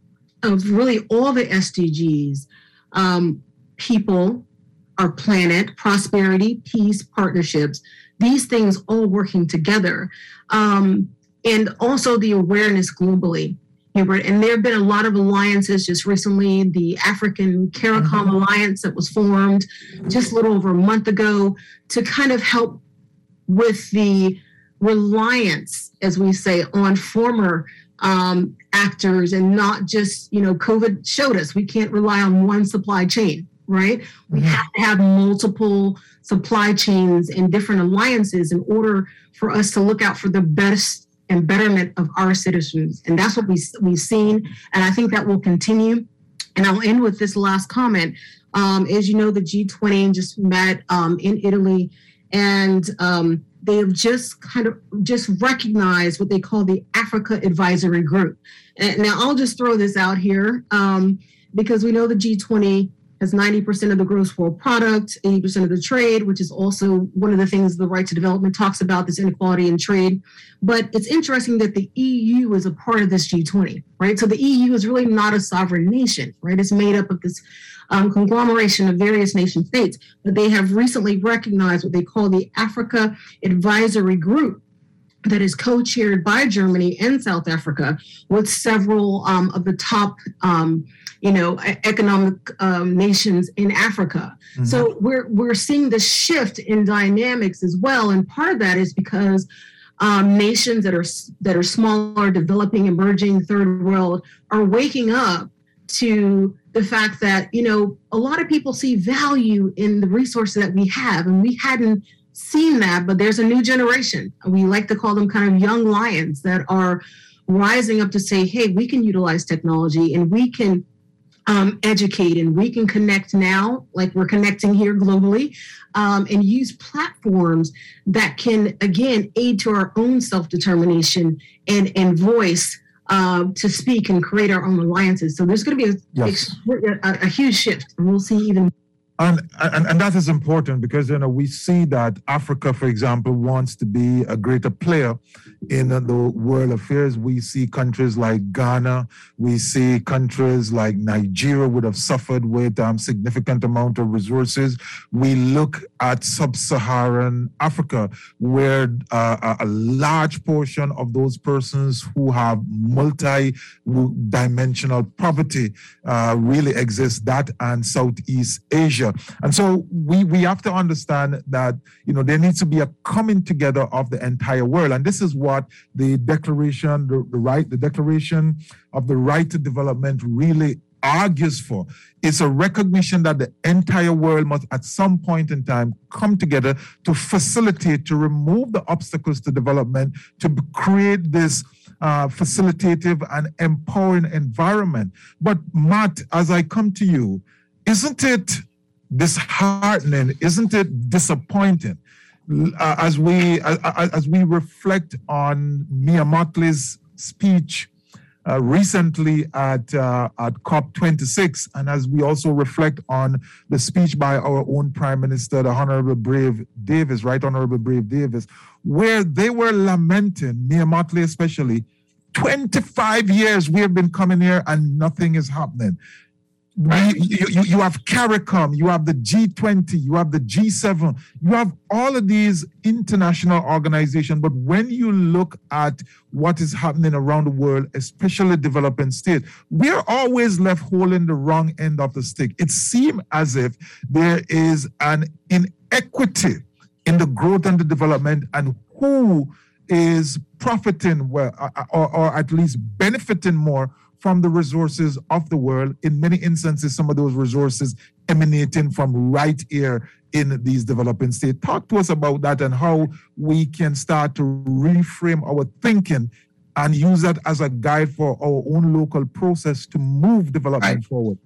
of really all the S D Gs, um, people, our planet, prosperity, peace, partnerships, these things all working together. Um, and also the awareness globally. And there have been a lot of alliances just recently, the African CARICOM mm-hmm. Alliance that was formed just a little over a month ago to kind of help with the reliance, as we say, on former um, actors, and not just, you know, COVID showed us we can't rely on one supply chain, right? Mm-hmm. We have to have multiple supply chains and different alliances in order for us to look out for the best and betterment of our citizens. And that's what we, we've seen. And I think that will continue. And I'll end with this last comment. Um, as you know, the G twenty just met um, in Italy. And um, they have just kind of just recognized what they call the Africa Advisory Group. And now I'll just throw this out here um, because we know the G twenty has ninety percent of the gross world product, eighty percent of the trade, which is also one of the things the Right to Development talks about, this inequality in trade. But it's interesting that the E U is a part of this G twenty, right? So the E U is really not a sovereign nation, right? It's made up of this um, conglomeration of various nation states, but they have recently recognized what they call the Africa Advisory Group, that is co-chaired by Germany and South Africa, with several um, of the top, um, you know, economic um, nations in Africa. Mm-hmm. So we're we're seeing the shift in dynamics as well, and part of that is because um, nations that are that are smaller, developing, emerging, third world are waking up to the fact that, you know, a lot of people see value in the resources that we have, and we hadn't seen that, but there's a new generation. We like to call them kind of young lions that are rising up to say, hey, we can utilize technology and we can um, educate and we can connect now, like we're connecting here globally, um, and use platforms that can, again, aid to our own self-determination and, and voice uh, to speak and create our own alliances. So there's going to be a, yes. a, a huge shift, and we'll see even And, and and that is important because, you know, we see that Africa, for example, wants to be a greater player in the world affairs. We see countries like Ghana, we see countries like Nigeria would have suffered with um, significant amount of resources. We look at sub-Saharan Africa, where uh, a large portion of those persons who have multi-dimensional poverty uh, really exist, that and Southeast Asia. And so we, we have to understand that, you know, there needs to be a coming together of the entire world. And this is what the declaration, the, the right, the Declaration of the Right to Development really argues for. It's a recognition that the entire world must at some point in time come together to facilitate, to remove the obstacles to development, to create this uh, facilitative and empowering environment. But Matt, as I come to you, isn't it disheartening? Isn't it disappointing uh, as we as, as we reflect on Mia Mottley's speech uh, recently at uh, at COP twenty-six, and as we also reflect on the speech by our own Prime Minister, the Honorable Brave Davis, Right Honorable Brave Davis, where they were lamenting, Mia Mottley especially, twenty-five years we have been coming here and nothing is happening. Right. You, you, you have CARICOM, you have the G twenty, you have the G seven, you have all of these international organizations. But when you look at what is happening around the world, especially developing states, we're always left holding the wrong end of the stick. It seems as if there is an inequity in the growth and the development, and who is profiting well, or, or at least benefiting more from the resources of the world. In many instances, some of those resources emanating from right here in these developing states. Talk to us about that and how we can start to reframe our thinking and use that as a guide for our own local process to move development right. forward.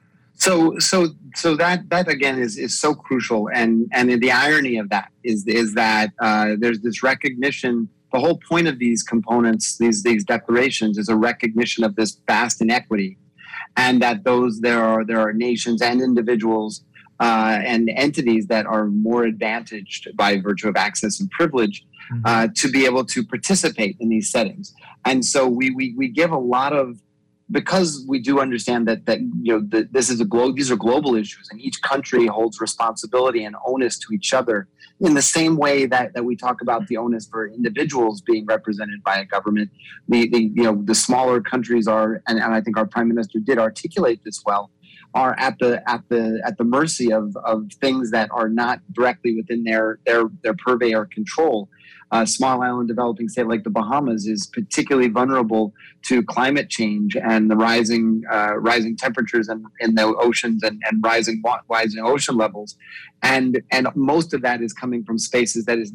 So, so, so that that again is is so crucial, and and the irony of that is is that uh, there's this recognition. The whole point of these components, these these declarations, is a recognition of this vast inequity, and that those there are there are nations and individuals uh, and entities that are more advantaged by virtue of access and privilege mm-hmm. uh, to be able to participate in these settings. And so we we we give a lot of, because we do understand that that you know the, this is a glo- these are global issues, and each country holds responsibility and onus to each other in the same way that, that we talk about the onus for individuals being represented by a government. The, the you know the smaller countries are, and, and I think our Prime Minister did articulate this well, are at the at the at the mercy of, of things that are not directly within their their their purvey or control. A small island developing state like the Bahamas is particularly vulnerable to climate change and the rising uh, rising temperatures in, in the oceans and, and rising rising ocean levels, and and most of that is coming from spaces that is not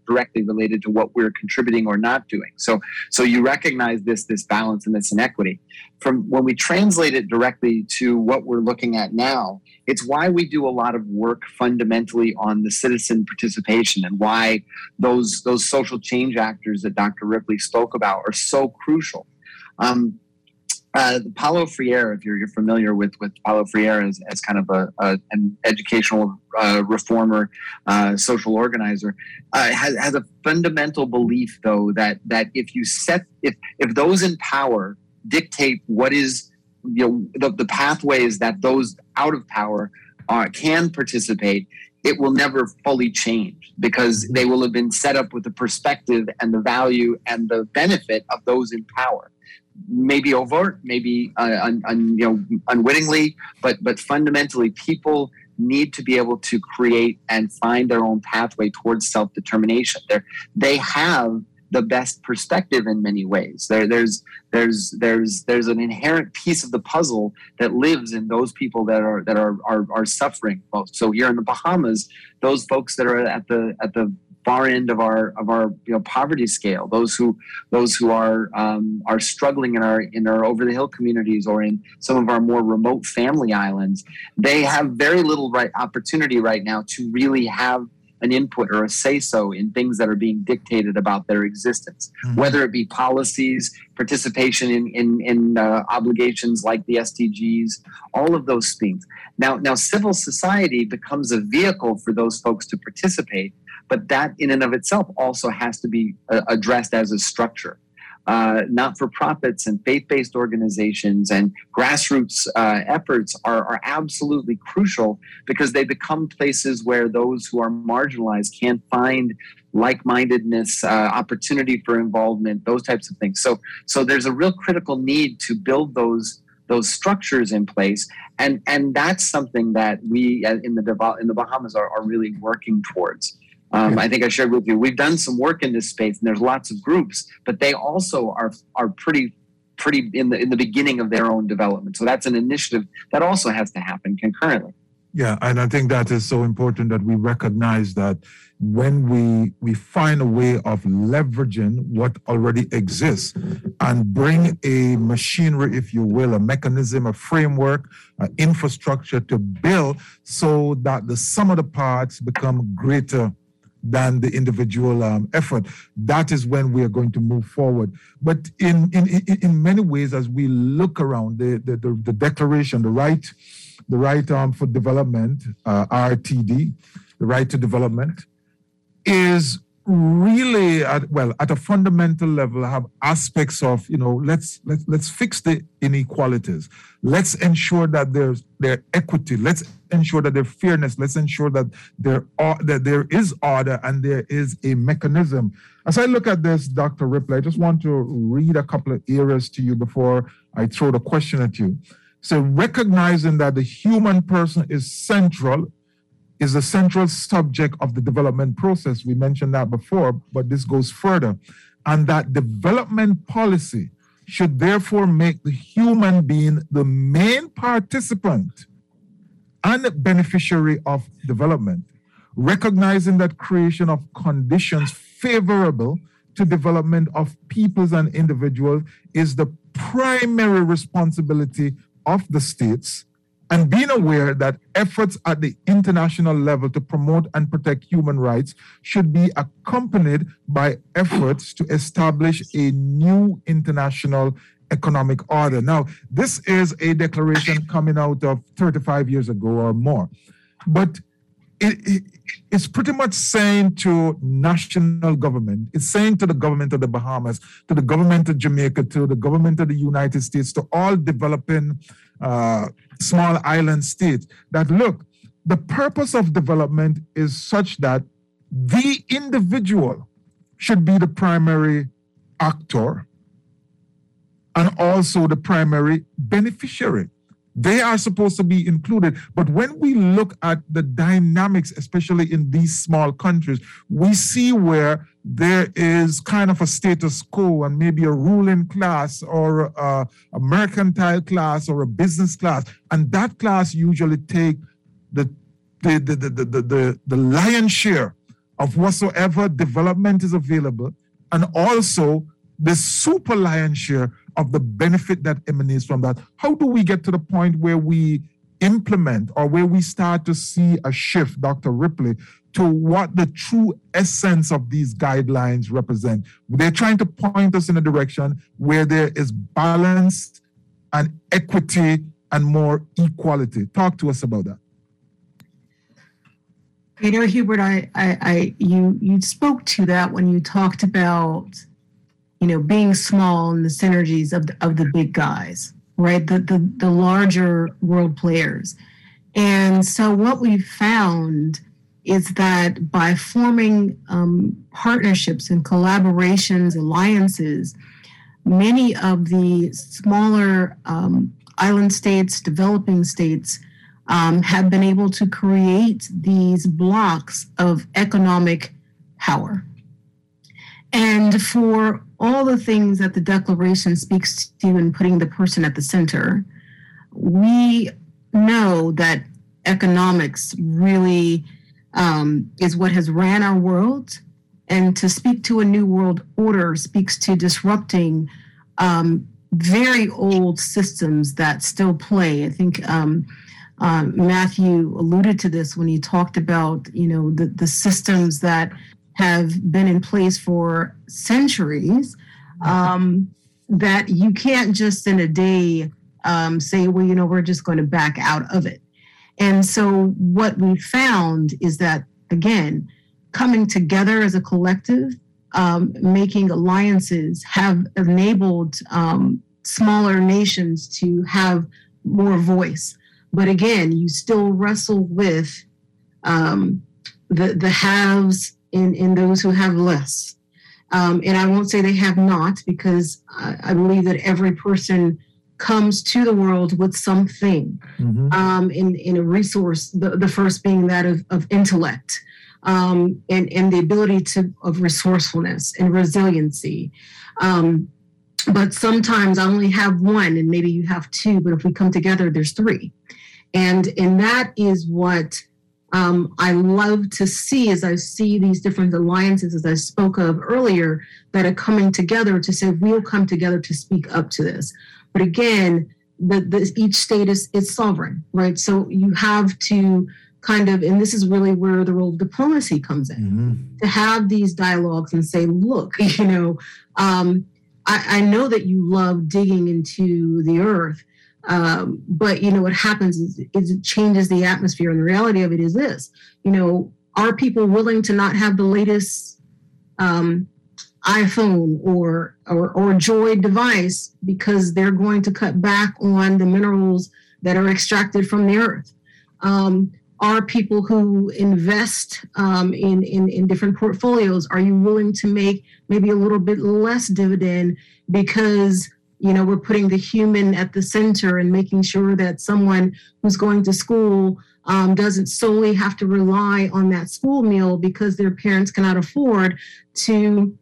directly related to what we're contributing or not doing. So, so you recognize this, this balance and this inequity. From when we translate it directly to what we're looking at now, it's why we do a lot of work fundamentally on the citizen participation and why those, those social change actors that Doctor Ripley spoke about are so crucial. Um, Uh, Paulo Freire, if you're, you're familiar with, with Paulo Freire as, as kind of a, a an educational uh, reformer, uh, social organizer, uh, has, has a fundamental belief, though, that that if you set if if those in power dictate what is you know the, the pathways that those out of power are, can participate, it will never fully change because they will have been set up with the perspective and the value and the benefit of those in power. Maybe overt, maybe uh, un, un, you know, unwittingly, but but fundamentally, people need to be able to create and find their own pathway towards self-determination. They they have the best perspective in many ways. There there's there's there's there's an inherent piece of the puzzle that lives in those people that are that are are, are suffering most. So here in the Bahamas, those folks that are at the at the far end of our of our you know poverty scale, those who those who are um, are struggling in our in our over the hill communities or in some of our more remote family islands, they have very little right opportunity right now to really have an input or a say-so in things that are being dictated about their existence, mm-hmm. whether it be policies, participation in in, in uh, obligations like the S D Gs, all of those things. Now, now, civil society becomes a vehicle for those folks to participate, but that in and of itself also has to be uh, addressed as a structure. Uh, not-for-profits and faith-based organizations and grassroots uh, efforts are, are absolutely crucial because they become places where those who are marginalized can find like-mindedness, uh, opportunity for involvement, those types of things. So, so there's a real critical need to build those those structures in place, and and that's something that we uh, in the in the Bahamas are, are really working towards. Um, I think I shared with you, we've done some work in this space, and there's lots of groups, but they also are are pretty pretty in the in the beginning of their own development. So that's an initiative that also has to happen concurrently. Yeah, and I think that is so important that we recognize that when we we find a way of leveraging what already exists and bring a machinery, if you will, a mechanism, a framework, an infrastructure to build so that the sum of the parts become greater than the individual um, effort, that is when we are going to move forward. But in in in many ways, as we look around, the the, the, the declaration, the right, the right um, for development, uh, R T D, the right to development, is really at, well at a fundamental level have aspects of, you know, let's let's let's fix the inequalities. Let's ensure that there's there equity. Let's ensure that there's fairness. Let's ensure that there are that there is order and there is a mechanism. As I look at this, Doctor Ripley, I just want to read a couple of areas to you before I throw the question at you. So recognizing that the human person is central, is the central subject of the development process. We mentioned that before, but this goes further. And that development policy should therefore make the human being the main participant and beneficiary of development, recognizing that creation of conditions favorable to development of peoples and individuals is the primary responsibility of the states, and being aware that efforts at the international level to promote and protect human rights should be accompanied by efforts to establish a new international economic order. Now, this is a declaration coming out of thirty-five years ago or more, but it, it, it's pretty much saying to national government, it's saying to the government of the Bahamas, to the government of Jamaica, to the government of the United States, to all developing uh, small island states, that look, the purpose of development is such that the individual should be the primary actor and also the primary beneficiary. They are supposed to be included. But when we look at the dynamics, especially in these small countries, we see where there is kind of a status quo and maybe a ruling class or a, a mercantile class or a business class. And that class usually take the, the, the, the, the, the, the lion's share of whatsoever development is available, and also the super lion's share of the benefit that emanates from that. How do we get to the point where we implement or where we start to see a shift, Doctor Ripley, to what the true essence of these guidelines represent? They're trying to point us in a direction where there is balance and equity and more equality. Talk to us about that. You know, Hubert, I, I, I, you, you spoke to that when you talked about, you know, being small and the synergies of the, of the big guys, right? The, the, the larger world players. And so what we've found is that by forming um, partnerships and collaborations, alliances, many of the smaller um, island states, developing states, Um, have been able to create these blocks of economic power. And for all the things that the Declaration speaks to in putting the person at the center, we know that economics really um, is what has ran our world. And to speak to a new world order speaks to disrupting um, very old systems that still play. I think um, Um, Matthew alluded to this when he talked about, you know, the, the systems that have been in place for centuries, um, that you can't just in a day um, say, well, you know, we're just going to back out of it. And so what we found is that, again, coming together as a collective, um, making alliances have enabled um, smaller nations to have more voice. But again, you still wrestle with um, the the haves and, and those who have less. Um, and I won't say they have not, because I, I believe that every person comes to the world with something mm-hmm. um, in, in a resource, the, the first being that of, of intellect um, and, and the ability to of resourcefulness and resiliency. Um, but sometimes I only have one and maybe you have two, but if we come together, there's three. And, and that is what um, I love to see as I see these different alliances, as I spoke of earlier, that are coming together to say, we'll come together to speak up to this. But again, the, the, each state is, is sovereign, right? So you have to kind of, and this is really where the role of diplomacy comes in, mm-hmm. to have these dialogues and say, look, you know, um, I, I know that you love digging into the earth, Um, but, you know, what happens is, is it changes the atmosphere. And the reality of it is this, you know, are people willing to not have the latest um, iPhone or, or, or Joy device because they're going to cut back on the minerals that are extracted from the earth? Um, are people who invest um, in, in, in different portfolios, are you willing to make maybe a little bit less dividend because you know, we're putting the human at the center and making sure that someone who's going to school um, doesn't solely have to rely on that school meal because their parents cannot afford to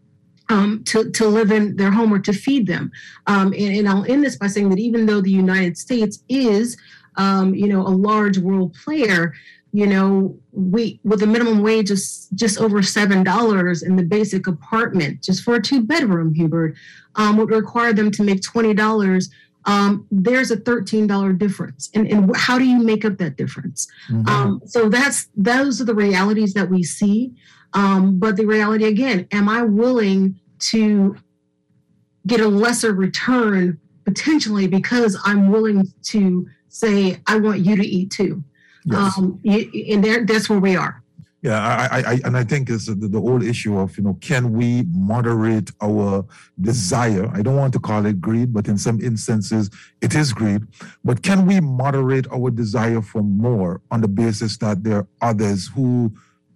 um, to, to live in their home or to feed them. Um, and, and I'll end this by saying that even though the United States is, um, you know, a large world player, you know, we with a minimum wage of just over seven dollars in the basic apartment, just for a two bedroom, Hubert, um, would require them to make twenty dollars. Um, there's a thirteen dollars difference. And, and how do you make up that difference? Mm-hmm. Um, so that's those are the realities that we see. Um, but the reality, again, am I willing to get a lesser return potentially because I'm willing to say, I want you to eat too? Yes. Um, and there, that's where we are. Yeah, I, I, and I think it's the, the whole issue of, you know, can we moderate our desire? I don't want to call it greed, but in some instances it is greed. But can we moderate our desire for more on the basis that there are others who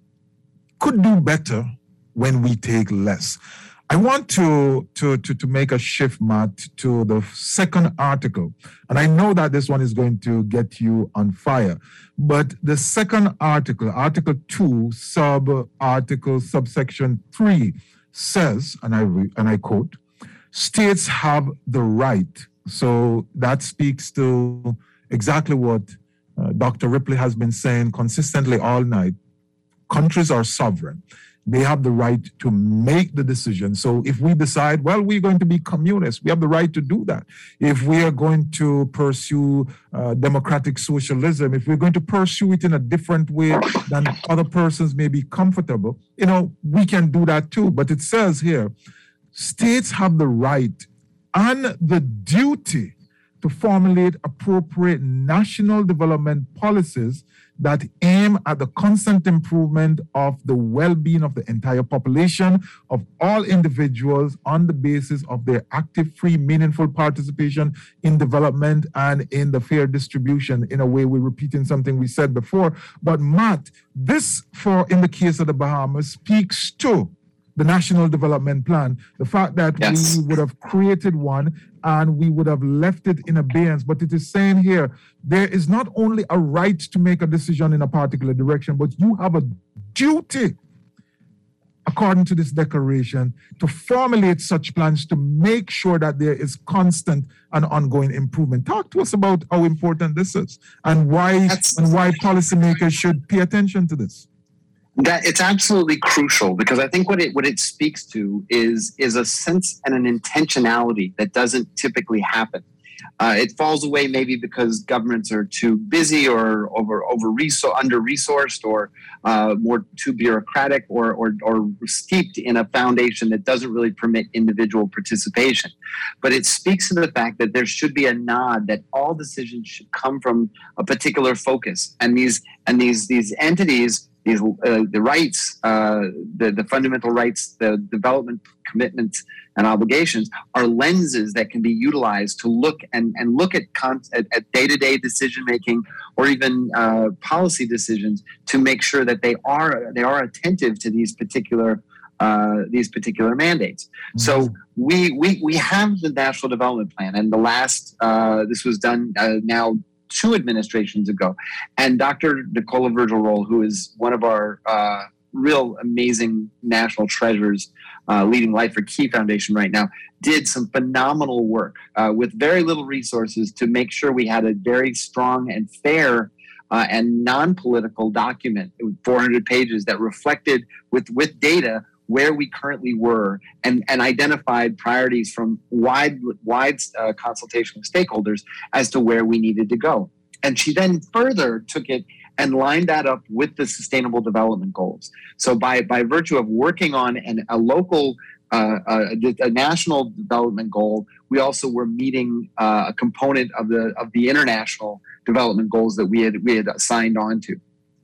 could do better when we take less? I want to, to, to, to make a shift, Matt, to the second article. And I know that this one is going to get you on fire. But the second article, Article two, sub-article, subsection three, says, and I, re, and I quote, states have the right. So that speaks to exactly what uh, Doctor Ripley has been saying consistently all night. countries are sovereign. They have the right to make the decision. So if we decide, well, we're going to be communists, we have the right to do that. If we are going to pursue uh, democratic socialism, if we're going to pursue it in a different way than other persons may be comfortable, you know, we can do that too. But it says here, states have the right and the duty to formulate appropriate national development policies that aim at the constant improvement of the well-being of the entire population, of all individuals, on the basis of their active, free, meaningful participation in development and in the fair distribution. In a way, we're repeating something we said before. But Matt, this, for in the case of the Bahamas, speaks to the National Development Plan, the fact that yes. we would have created one and we would have left it in abeyance. But it is saying here, there is not only a right to make a decision in a particular direction, but you have a duty, according to this declaration, to formulate such plans to make sure that there is constant and ongoing improvement. Talk to us about how important this is and why, That's- and why policymakers should pay attention to this. That it's absolutely crucial, because I think what it what it speaks to is is a sense and an intentionality that doesn't typically happen. Uh, it falls away maybe because governments are too busy or over over resourced, under resourced, or uh, more too bureaucratic, or, or or steeped in a foundation that doesn't really permit individual participation. But it speaks to the fact that there should be a nod that all decisions should come from a particular focus, and these and these these entities. These uh, the rights, uh, the the fundamental rights, the development commitments and obligations are lenses that can be utilized to look and, and look at, con- at at day-to-day decision making, or even uh, policy decisions, to make sure that they are they are attentive to these particular uh, these particular mandates. Mm-hmm. So we we we have the National Development Plan, and the last uh, this was done uh, now. two administrations ago. And Doctor Nicola Virgil-Roll, who is one of our uh, real amazing national treasures, uh, leading Life for Key Foundation right now, did some phenomenal work uh, with very little resources to make sure we had a very strong and fair uh, and non-political document with four hundred pages that reflected with, with data where we currently were, and, and identified priorities from wide wide uh, consultation with stakeholders as to where we needed to go. And she then further took it and lined that up with the Sustainable Development Goals. So by, by virtue of working on an, a local, uh, a, a national development goal, we also were meeting uh, a component of the of the international development goals that we had we had signed on to.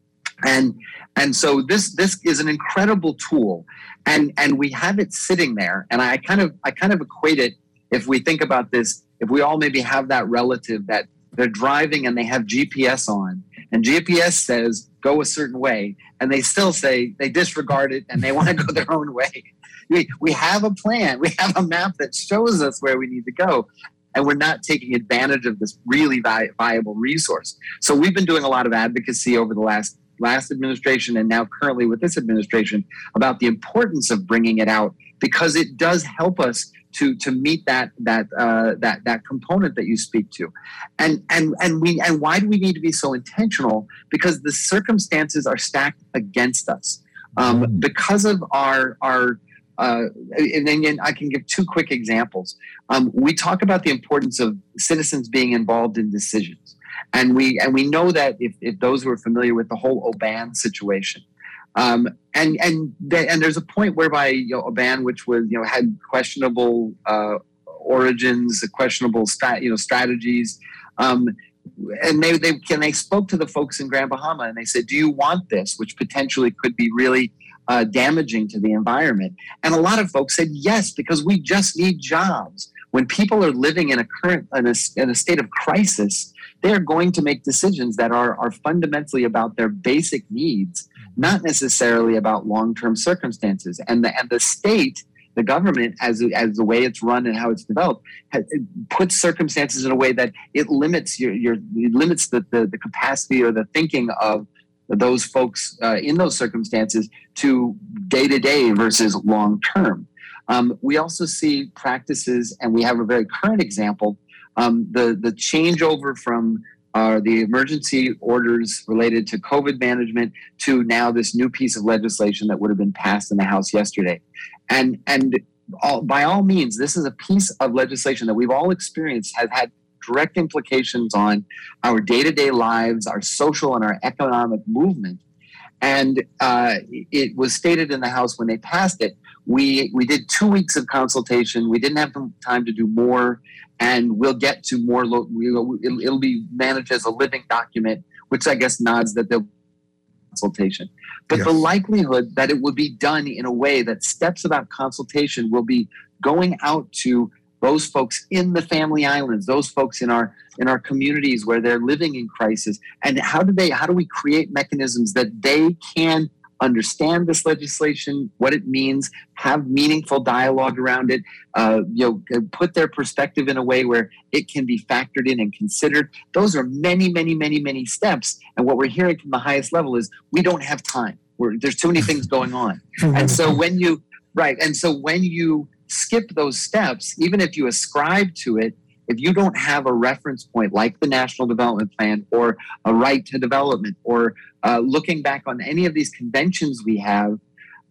And and so this this is an incredible tool, and and we have it sitting there. And I kind of I kind of equate it, if we think about this, if we all maybe have that relative that they're driving and they have G P S on, and G P S says go a certain way, and they still say they disregard it and they want to go their own way. We we have a plan, we have a map that shows us where we need to go, and we're not taking advantage of this really vi- viable resource. So we've been doing a lot of advocacy over the last last administration, and now currently with this administration, about the importance of bringing it out, because it does help us to to meet that that uh, that that component that you speak to. And and and we and why do we need to be so intentional? Because the circumstances are stacked against us, um, because of our our. Uh, and then I can give two quick examples. Um, we talk about the importance of citizens being involved in decisions. And we and we know that if, if those who are familiar with the whole Oban situation, um, and and th- and there's a point whereby, you know, Oban, which was you know had questionable uh, origins, questionable strat- you know strategies, um, and they they can they spoke to the folks in Grand Bahama and they said, "Do you want this?" Which potentially could be really uh, damaging to the environment. And a lot of folks said yes, because we just need jobs. When people are living in a current in a, in a state of crisis, they are going to make decisions that are, are fundamentally about their basic needs, not necessarily about long-term circumstances. And the and the state, the government, as as the way it's run and how it's developed, has, it puts circumstances in a way that it limits your your it limits the, the the capacity or the thinking of those folks uh, in those circumstances to day-to-day versus long-term. Um, we also see practices, and we have a very current example, um, the, the changeover from uh, the emergency orders related to COVID management to now this new piece of legislation that would have been passed in the House yesterday. And, and all, by all means, this is a piece of legislation that we've all experienced has had direct implications on our day-to-day lives, our social and our economic movement. And uh, it was stated in the House when they passed it, we we did two weeks of consultation. We didn't have time to do more, and we'll get to more. Lo- we'll, it'll, it'll be managed as a living document, which I guess nods that there'll be consultation. But yes. The likelihood that it would be done in a way that steps about consultation will be going out to those folks in the family islands, those folks in our in our communities where they're living in crisis, and how do they how do we create mechanisms that they can understand this legislation, what it means, have meaningful dialogue around it, uh, you know, put their perspective in a way where it can be factored in and considered. Those are many, many, many, many steps. And what we're hearing from the highest level is we don't have time. We're, there's too many things going on. And so when you right, and so when you skip those steps, even if you ascribe to it, if you don't have a reference point like the National Development Plan or a right to development or uh, looking back on any of these conventions we have,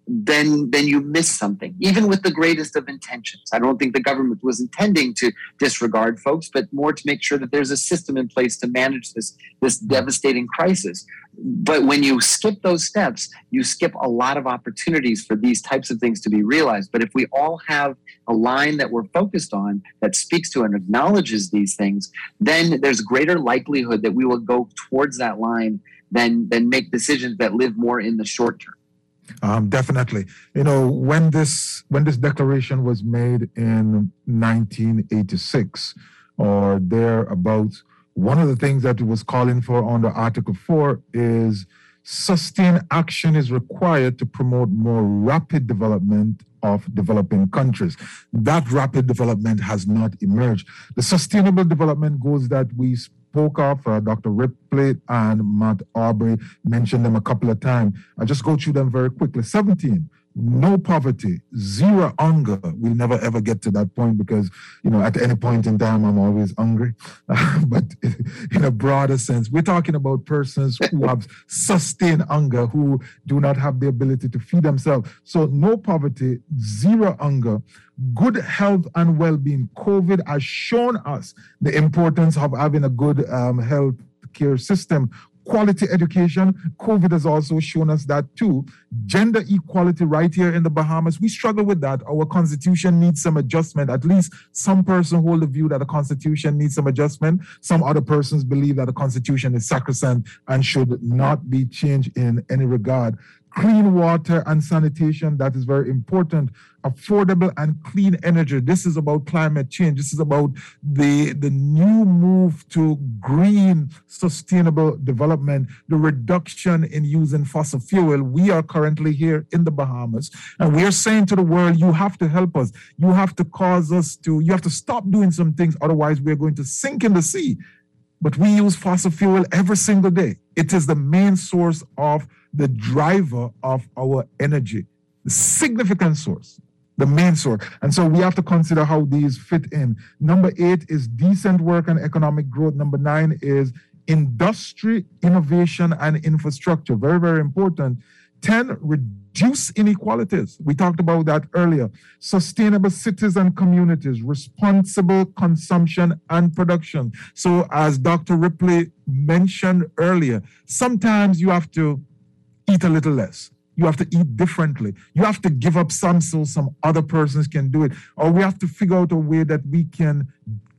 then then you miss something, even with the greatest of intentions. I don't think the government was intending to disregard folks, but more to make sure that there's a system in place to manage this, this devastating crisis. But when you skip those steps, you skip a lot of opportunities for these types of things to be realized. But if we all have a line that we're focused on that speaks to and acknowledges these things, then there's greater likelihood that we will go towards that line than, than make decisions that live more in the short term. Um, definitely. You know, when this when this declaration was made in nineteen eighty-six or thereabouts, one of the things that it was calling for under Article four is sustained action is required to promote more rapid development of developing countries. That rapid development has not emerged. The sustainable development goals that we spoke of, uh, Doctor Ripley and Matt Aubrey mentioned them a couple of times. I'll just go through them very quickly. seventeen, no poverty, zero hunger. We'll never ever get to that point because, you know, at any point in time, I'm always hungry. Uh, but in a broader sense, we're talking about persons who have sustained hunger, who do not have the ability to feed themselves. So no poverty, zero hunger, good health and well-being. COVID has shown us the importance of having a good um, health care system. Quality education, COVID has also shown us that too. Gender equality right here in the Bahamas, we struggle with that. Our constitution needs some adjustment. At least some person hold the view that the constitution needs some adjustment. Some other persons believe that the constitution is sacrosanct and should not be changed in any regard. Clean water and sanitation, that is very important. Affordable and clean energy. This is about climate change. This is about the, the new move to green, sustainable development, the reduction in using fossil fuel. We are currently here in the Bahamas, and we are saying to the world, you have to help us. You have to cause us to, you have to stop doing some things, otherwise we're going to sink in the sea. But we use fossil fuel every single day. It is the main source of the driver of our energy, the significant source, the main source. And so we have to consider how these fit in. Number eight is decent work and economic growth. Number nine is industry, innovation, and infrastructure. Very, very important. ten, reduce inequalities. We talked about that earlier. Sustainable cities and communities, responsible consumption and production. So as Doctor Ripley mentioned earlier, sometimes you have to eat a little less. You have to eat differently. You have to give up some so some other persons can do it. Or we have to figure out a way that we can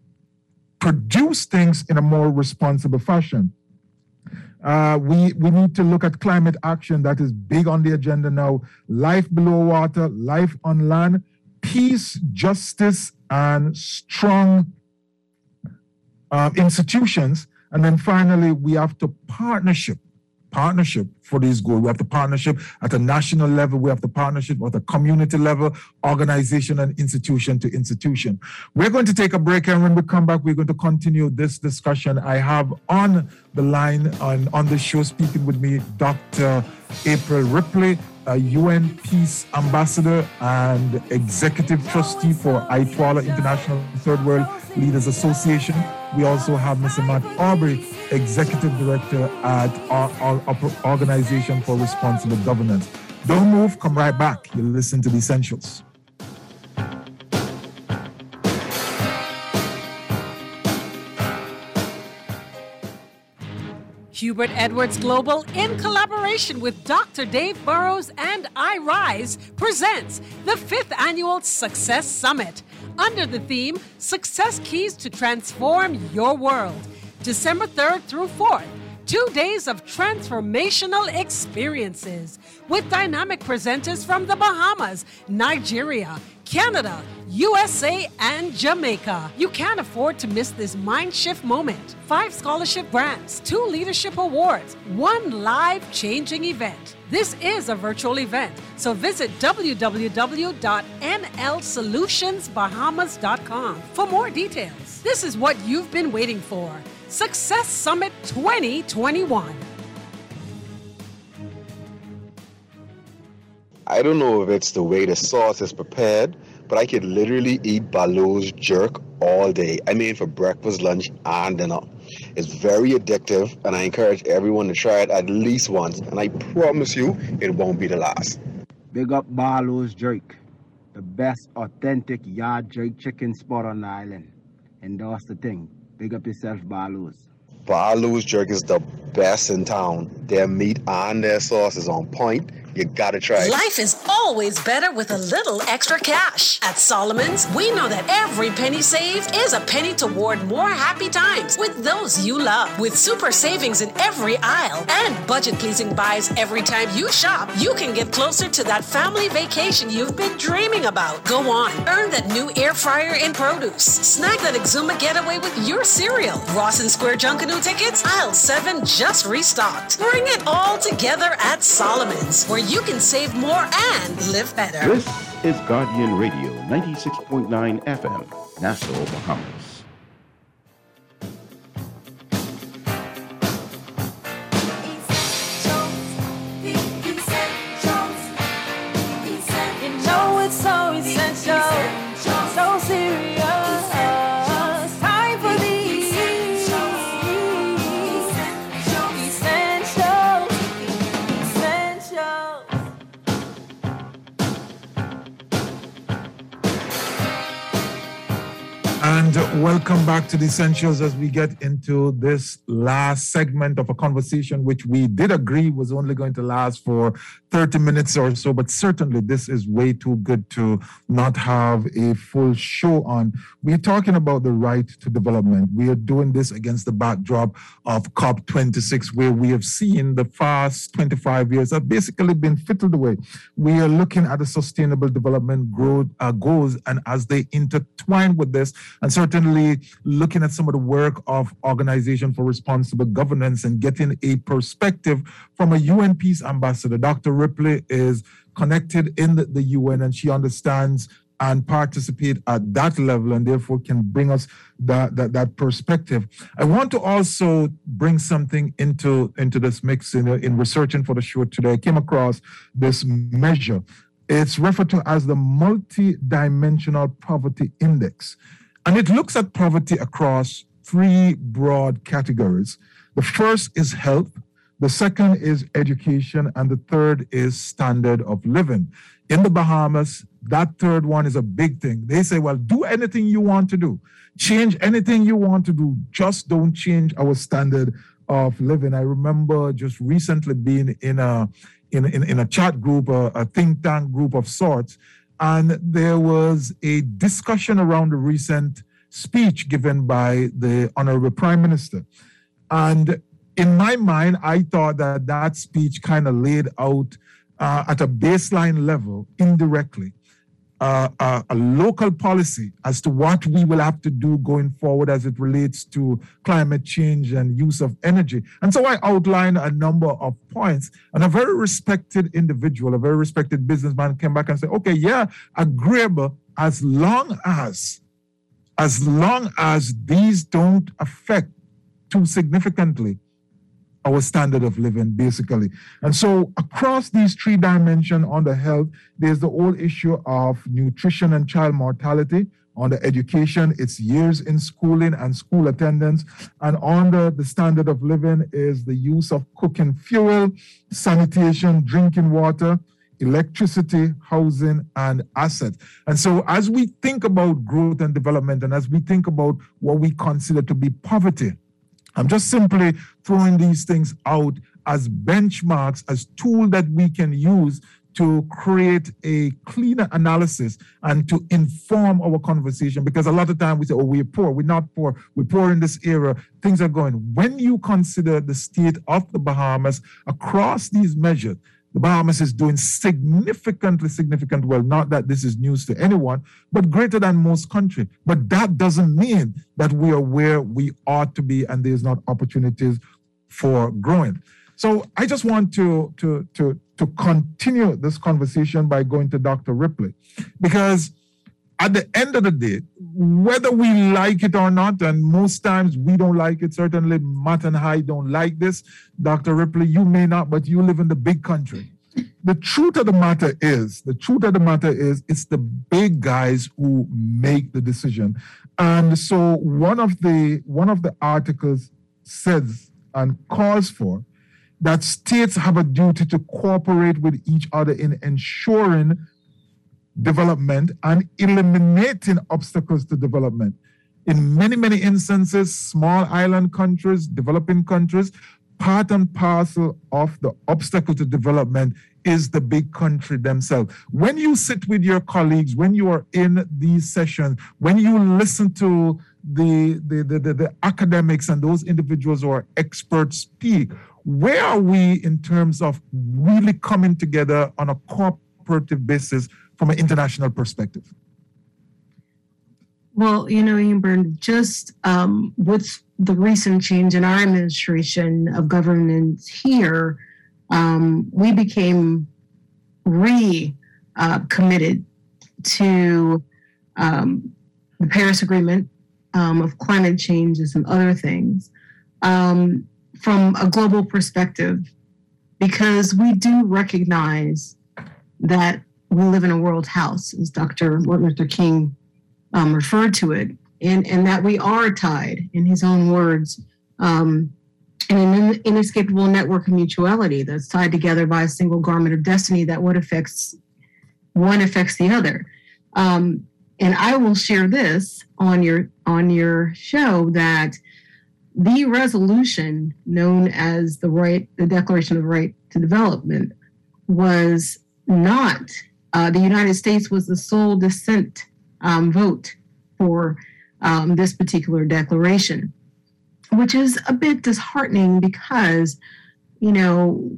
produce things in a more responsible fashion. Uh, we, we need to look at climate action that is big on the agenda now. Life below water, life on land, peace, justice, and strong uh, institutions. And then finally, we have to partnership. Partnership for these goals. We have the partnership at a national level. We have the partnership at a community level, organization and institution to institution. We're going to take a break, and when we come back, we're going to continue this discussion. I have on the line on, on the show speaking with me, Doctor April Ripley, a U N Peace Ambassador and Executive Trustee for ITWALA International Third World Leaders Association. We also have Mister Matt Aubrey, Executive Director at our, our, our Organization for Responsible Governance. Don't move, come right back. You'll listen to The Essentials. Hubert Edwards Global, in collaboration with Doctor Dave Burrows and iRise, presents the fifth Annual Success Summit under the theme Success Keys to Transform Your World, December third through fourth. Two days of transformational experiences with dynamic presenters from the Bahamas, Nigeria, Canada, U S A, and Jamaica. You can't afford to miss this mind shift moment. Five scholarship grants, two leadership awards, one life-changing event. This is a virtual event, so visit w w w dot n l solutions bahamas dot com for more details. This is what you've been waiting for. Success Summit twenty twenty-one. I don't know if it's the way the sauce is prepared, but I could literally eat Baloo's jerk all day. I mean, for breakfast, lunch, and dinner. It's very addictive, and I encourage everyone to try it at least once, and I promise you, it won't be the last. Big up Baloo's jerk, the best authentic yard jerk chicken spot on the island. Endorse the thing. Big up yourself, Baloo's. Baloo's jerk is the best in town. Their meat and their sauce is on point. You gotta try it. Life is always better with a little extra cash. At Solomon's, we know that every penny saved is a penny toward more happy times with those you love. With super savings in every aisle and budget-pleasing buys every time you shop, you can get closer to that family vacation you've been dreaming about. Go on, earn that new air fryer in produce. Snag that Exuma getaway with your cereal. Rawson Square Junkanoo tickets, aisle seven just restocked. Bring it all together at Solomon's, where you can save more and live better. This is Guardian Radio, ninety-six point nine F M, Nassau, Bahamas. You know it's so essential, so serious. Time for these essentials, essentials. And welcome back to The Essentials as we get into this last segment of a conversation which we did agree was only going to last for thirty minutes or so, but certainly this is way too good to not have a full show on. We're talking about the right to development. We are doing this against the backdrop of COP twenty-six, where we have seen the past twenty-five years have basically been fiddled away. We are looking at the sustainable development growth uh, goals, and as they intertwine with this, and certainly looking at some of the work of Organization for Responsible Governance and getting a perspective from a U N Peace Ambassador. Doctor Ripley is connected in the, the U N, and she understands and participate at that level, and therefore can bring us that, that, that perspective. I want to also bring something into, into this mix. In, in researching for the show today, I came across this measure. It's referred to as the Multi-Dimensional Poverty Index. And it looks at poverty across three broad categories. The first is health, the second is education, and the third is standard of living. In the Bahamas, that third one is a big thing. They say, well, do anything you want to do. Change anything you want to do. Just don't change our standard of living. I remember just recently being in a in, in, in a chat group, a, a think tank group of sorts, and there was a discussion around the recent speech given by the Honorable Prime Minister. And in my mind, I thought that that speech kind of laid out uh, at a baseline level, indirectly, uh, uh, a local policy as to what we will have to do going forward as it relates to climate change and use of energy. And so I outlined a number of points, and a very respected individual, a very respected businessman came back and said, okay, yeah, agreeable, as long as, as long as these don't affect too significantly our standard of living, basically. And so across these three dimensions on the health, there's the whole issue of nutrition and child mortality. On the education, it's years in schooling and school attendance. And on the, the standard of living is the use of cooking fuel, sanitation, drinking water, electricity, housing, and assets. And so as we think about growth and development, and as we think about what we consider to be poverty, I'm just simply throwing these things out as benchmarks, as tools that we can use to create a cleaner analysis and to inform our conversation. Because a lot of times we say, oh, we're poor. We're not poor. We're poor in this era. Things are going. When you consider the state of the Bahamas across these measures, the Bahamas is doing significantly, significant well. Not that this is news to anyone, but greater than most countries. But that doesn't mean that we are where we ought to be and there's not opportunities for growing. So I just want to, to, to, to continue this conversation by going to Doctor Ripley, because at the end of the day, whether we like it or not, and most times we don't like it, certainly Matt and I don't like this. Doctor Ripley, you may not, but you live in the big country. The truth of the matter is, the truth of the matter is, it's the big guys who make the decision. And so one of the one of the articles says and calls for that states have a duty to cooperate with each other in ensuring development and eliminating obstacles to development. In many, many instances, small island countries, developing countries, part and parcel of the obstacle to development is the big country themselves. When you sit with your colleagues, when you are in these sessions, when you listen to the, the, the, the, the academics and those individuals who are experts speak, where are we in terms of really coming together on a cooperative basis from an international perspective? Well, you know, Hubert, just um, with the recent change in our administration of governance here, um, we became re-committed uh, to um, the Paris Agreement um, of climate change and some other things um, from a global perspective, because we do recognize that we live in a world house, as Doctor Martin Luther King um, referred to it, and, and that we are tied, in his own words, um, in an inescapable network of mutuality that's tied together by a single garment of destiny that what affects one affects the other. Um, and I will share this on your on your show that the resolution known as the right, the Declaration of Right to Development, was not. Uh, the United States was the sole dissent um, vote for um, this particular declaration, which is a bit disheartening because, you know,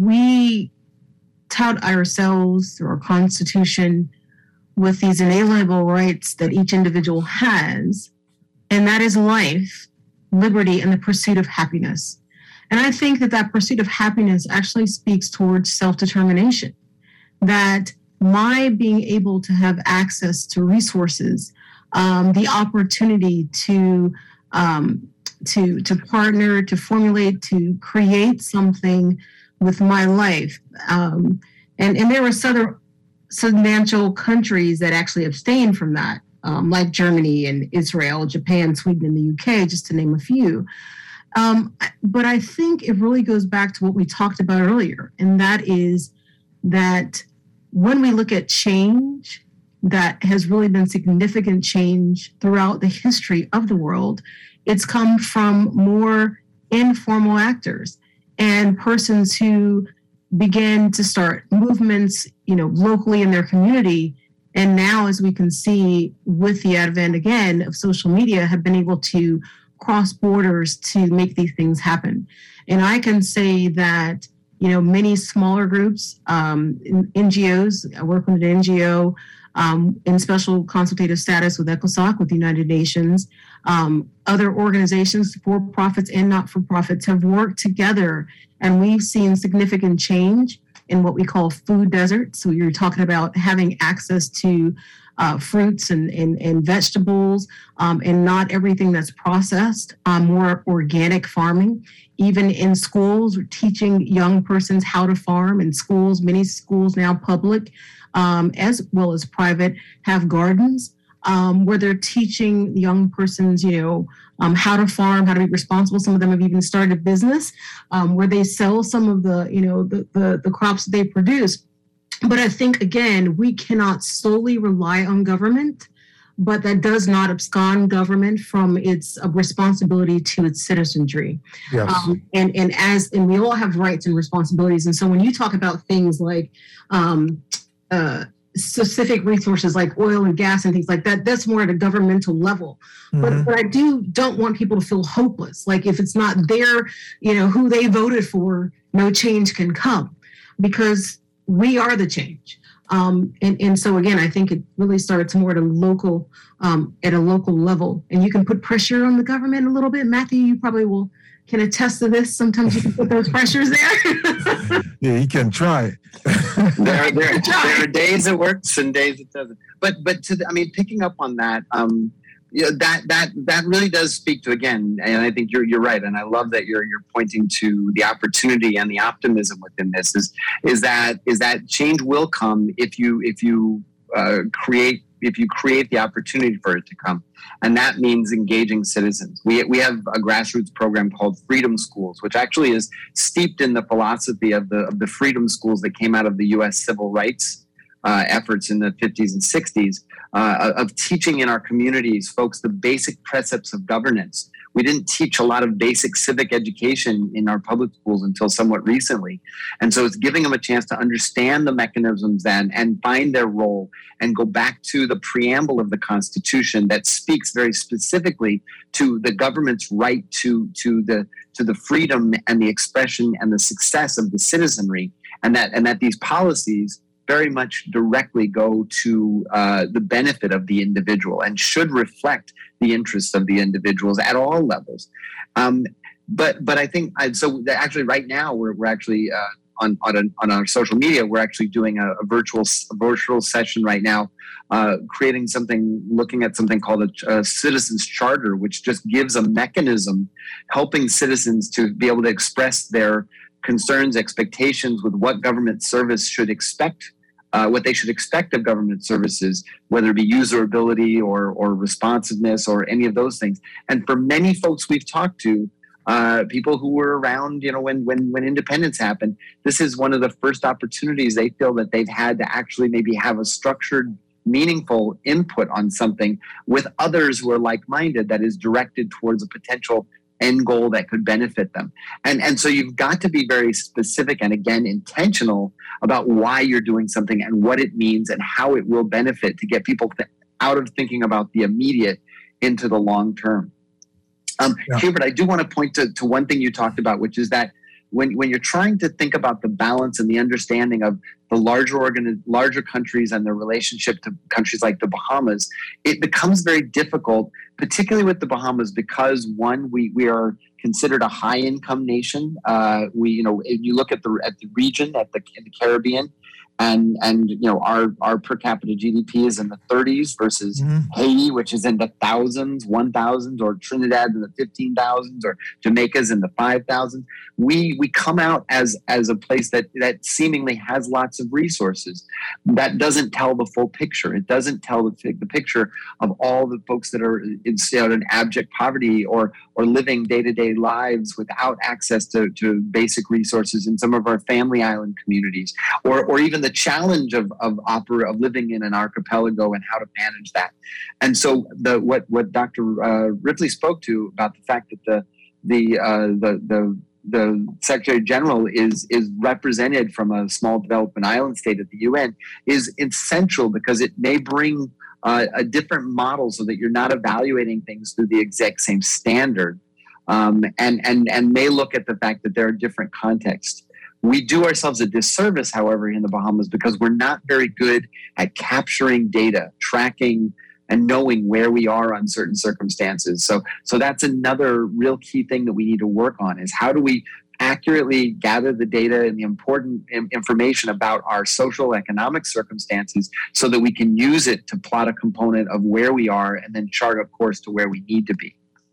we tout ourselves through our Constitution with these inalienable rights that each individual has, and that is life, liberty, and the pursuit of happiness. And I think that that pursuit of happiness actually speaks towards self-determination, that my being able to have access to resources, um, the opportunity to um, to to partner, to formulate, to create something with my life. Um, and, and there were other substantial countries that actually abstained from that, um, like Germany and Israel, Japan, Sweden, and the U K, just to name a few. Um, but I think it really goes back to what we talked about earlier, and that is that when we look at change that has really been significant change throughout the history of the world, it's come from more informal actors and persons who began to start movements, you know, locally in their community. And now, as we can see with the advent again of social media, have been able to cross borders to make these things happen. And I can say that, you know, many smaller groups, um, N G Os, I work with an N G O um, in special consultative status with ECOSOC, with the United Nations. Um, other organizations, for-profits and not-for-profits, have worked together, and we've seen significant change in what we call food deserts. So you're talking about having access to uh, fruits and, and, and vegetables, um, and not everything that's processed, um, more organic farming. Even in schools, we're teaching young persons how to farm in schools. Many schools now, public um, as well as private, have gardens. um, where they're teaching young persons, you know, um, how to farm, how to be responsible. Some of them have even started a business um, where they sell some of the, you know, the, the, the crops that they produce. But I think, again, we cannot solely rely on government, but that does not abscond government from its uh, responsibility to its citizenry. Yes. Um, and, and as, and we all have rights and responsibilities. And so when you talk about things like, um, uh, specific resources like oil and gas and things like that, that's more at a governmental level. Mm-hmm. But, but I do don't want people to feel hopeless. Like if it's not their, you know, who they voted for, no change can come, because we are the change. Um, and, and so again, I think it really starts more at a local, um, at a local level, and you can put pressure on the government a little bit. Matthew, you probably will can attest to this. Sometimes you can put those pressures there. Yeah, he can try. there, there, there are days it works and days it doesn't. But, but to the, I mean, picking up on that, um, you know, that that that really does speak to, again, and I think you're you're right, and I love that you're you're pointing to the opportunity and the optimism within this. Is is that is that change will come if you if you uh, create if you create the opportunity for it to come, and that means engaging citizens. We we have a grassroots program called Freedom Schools, which actually is steeped in the philosophy of the of the freedom schools that came out of the U S civil rights uh, efforts in the fifties and sixties. Uh, of teaching in our communities, folks, the basic precepts of governance. We didn't teach a lot of basic civic education in our public schools until somewhat recently. And so it's giving them a chance to understand the mechanisms then and find their role and go back to the preamble of the Constitution that speaks very specifically to the government's right to, to, the, to the freedom and the expression and the success of the citizenry, and that, and that these policies very much directly go to uh, the benefit of the individual and should reflect the interests of the individuals at all levels. Um, but but I think I, so. Actually, right now we're we're actually uh, on on, a, on our social media. We're actually doing a, a virtual a virtual session right now, uh, creating something, looking at something called a, a citizens charter, which just gives a mechanism helping citizens to be able to express their concerns, expectations with what government service should expect, uh, what they should expect of government services, whether it be userability or, or responsiveness or any of those things. And for many folks we've talked to, uh, people who were around, you know, when, when, when independence happened, this is one of the first opportunities they feel that they've had to actually maybe have a structured, meaningful input on something with others who are like-minded that is directed towards a potential end goal that could benefit them. And, and so you've got to be very specific and, again, intentional about why you're doing something and what it means and how it will benefit to get people th- out of thinking about the immediate into the long term. Um, yeah. Hubert, I do want to point to, to one thing you talked about, which is that when, when you're trying to think about the balance and the understanding of the larger organ, larger countries and their relationship to countries like the Bahamas, it becomes very difficult, particularly with the Bahamas, because one, we, we are considered a high income nation. Uh, we, you know, if you look at the at the region, at the in the Caribbean, and and you know our our per capita G D P is in the thirties versus mm-hmm. Haiti, which is in the thousands, one thousands, or Trinidad in the fifteen thousands, or Jamaica's in the five thousands. We we come out as as a place that that seemingly has lots of resources. That doesn't tell the full picture. It doesn't tell the, the picture of all the folks that are in, you know, in abject poverty or or living day-to-day lives without access to, to basic resources in some of our family island communities, or or even the challenge of of opera of living in an archipelago and how to manage that. And so the what what Doctor Uh, Ripley spoke to about the fact that the the uh, the the the Secretary General is is represented from a small development island state at the U N is essential, because it may bring uh, a different model so that you're not evaluating things through the exact same standard, um, and and and may look at the fact that there are different contexts. We do ourselves a disservice, however, in the Bahamas, because we're not very good at capturing data, tracking, and knowing where we are on certain circumstances. So, so that's another real key thing that we need to work on, is how do we accurately gather the data and the important information about our social economic circumstances so that we can use it to plot a component of where we are and then chart a course to where we need to be.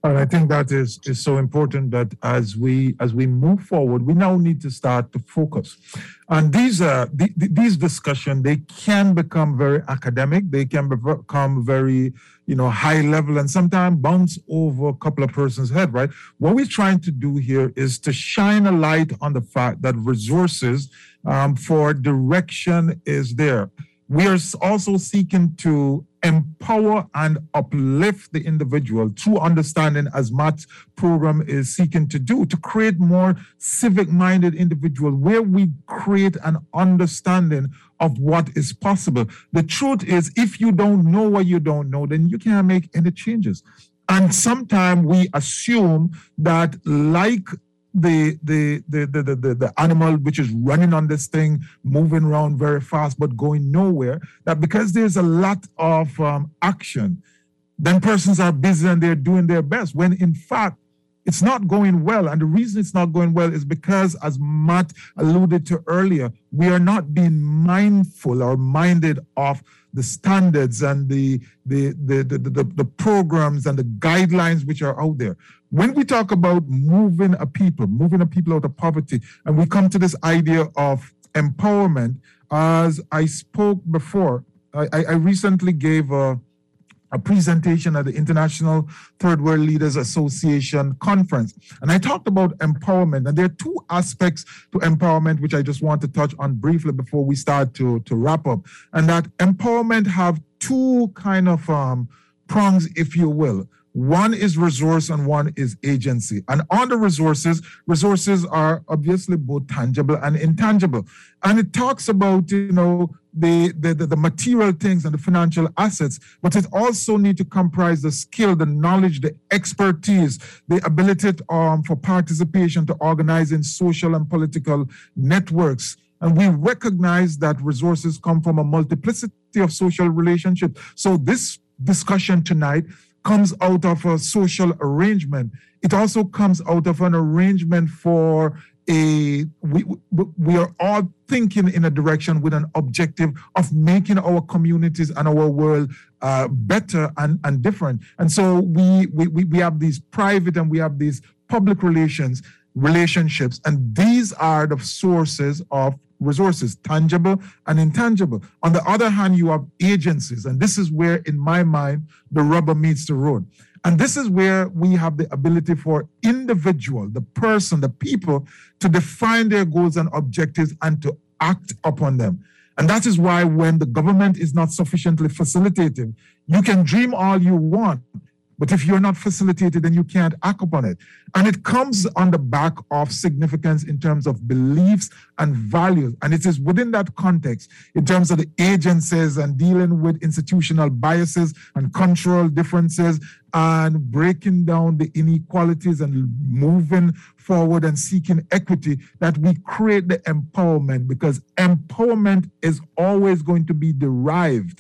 And I think that is, is so important that as we as we move forward, we now need to start to focus. And these uh, the, the, these discussions, they can become very academic, they can become very, you know, high level, and sometimes bounce over a couple of persons' head, right? What we're trying to do here is to shine a light on the fact that resources um, for direction is there. We are also seeking to empower and uplift the individual through understanding, as Matt's program is seeking to do, to create more civic-minded individual where we create an understanding of what is possible. The truth is, if you don't know what you don't know, then you can't make any changes. And sometimes we assume that, like The the, the the the the animal which is running on this thing, moving around very fast but going nowhere, that because there's a lot of um, action, then persons are busy and they're doing their best, when in fact it's not going well. And the reason it's not going well is because, as Matt alluded to earlier, we are not being mindful or minded of the standards and the the the the, the, the programs and the guidelines which are out there. When we talk about moving a people, moving a people out of poverty, and we come to this idea of empowerment, as I spoke before, I, I recently gave a, a presentation at the International Third World Leaders Association conference, and I talked about empowerment. And there are two aspects to empowerment which I just want to touch on briefly before we start to, to wrap up. And that empowerment have two kind of um, prongs, if you will. One is resource and one is agency. And on the resources, resources are obviously both tangible and intangible. And it talks about, you know, the, the, the, the material things and the financial assets, but it also needs to comprise the skill, the knowledge, the expertise, the ability to, um, for participation, to organize in social and political networks. And we recognize that resources come from a multiplicity of social relationships. So this discussion tonight comes out of a social arrangement. It also comes out of an arrangement for a, we, we are all thinking in a direction with an objective of making our communities and our world uh, better and, and different. And so we, we, we have these private and we have these public relations, relationships, and these are the sources of resources, tangible and intangible. On the other hand, you have agencies, and this is where, in my mind, the rubber meets the road. And this is where we have the ability for individual, the person, the people, to define their goals and objectives and to act upon them. And that is why when the government is not sufficiently facilitating, you can dream all you want, but if you're not facilitated, then you can't act upon it. And it comes on the back of significance in terms of beliefs and values. And it is within that context, in terms of the agencies and dealing with institutional biases and cultural differences and breaking down the inequalities and moving forward and seeking equity, that we create the empowerment, because empowerment is always going to be derived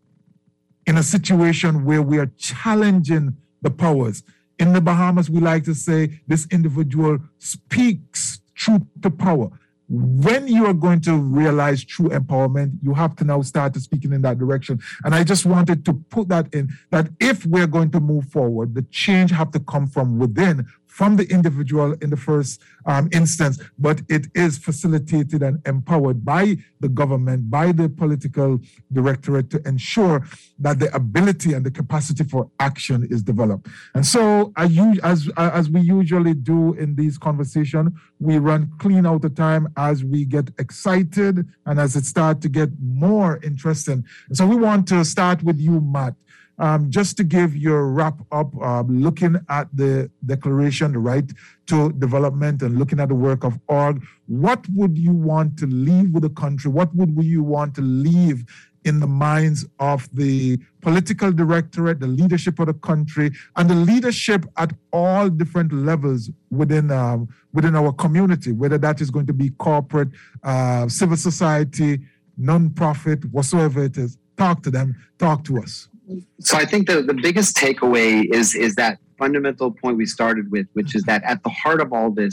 in a situation where we are challenging the powers. In the Bahamas, we like to say this individual speaks truth to power. When you are going to realize true empowerment, you have to now start to speaking in that direction. And I just wanted to put that in, that if we're going to move forward, the change have to come from within, from the individual in the first um, instance, but it is facilitated and empowered by the government, by the political directorate, to ensure that the ability and the capacity for action is developed. And so as, as we usually do in these conversations, we run clean out of time as we get excited and as it starts to get more interesting. And so we want to start with you, Matt. Um, just to give your wrap up, uh, looking at the declaration, the right to development, and looking at the work of org, what would you want to leave with the country? What would you want to leave in the minds of the political directorate, the leadership of the country, and the leadership at all different levels within um, within our community, whether that is going to be corporate, uh, civil society, non-profit, whatsoever it is? Talk to them, talk to us. So I think the, the biggest takeaway is, is that fundamental point we started with, which is that at the heart of all this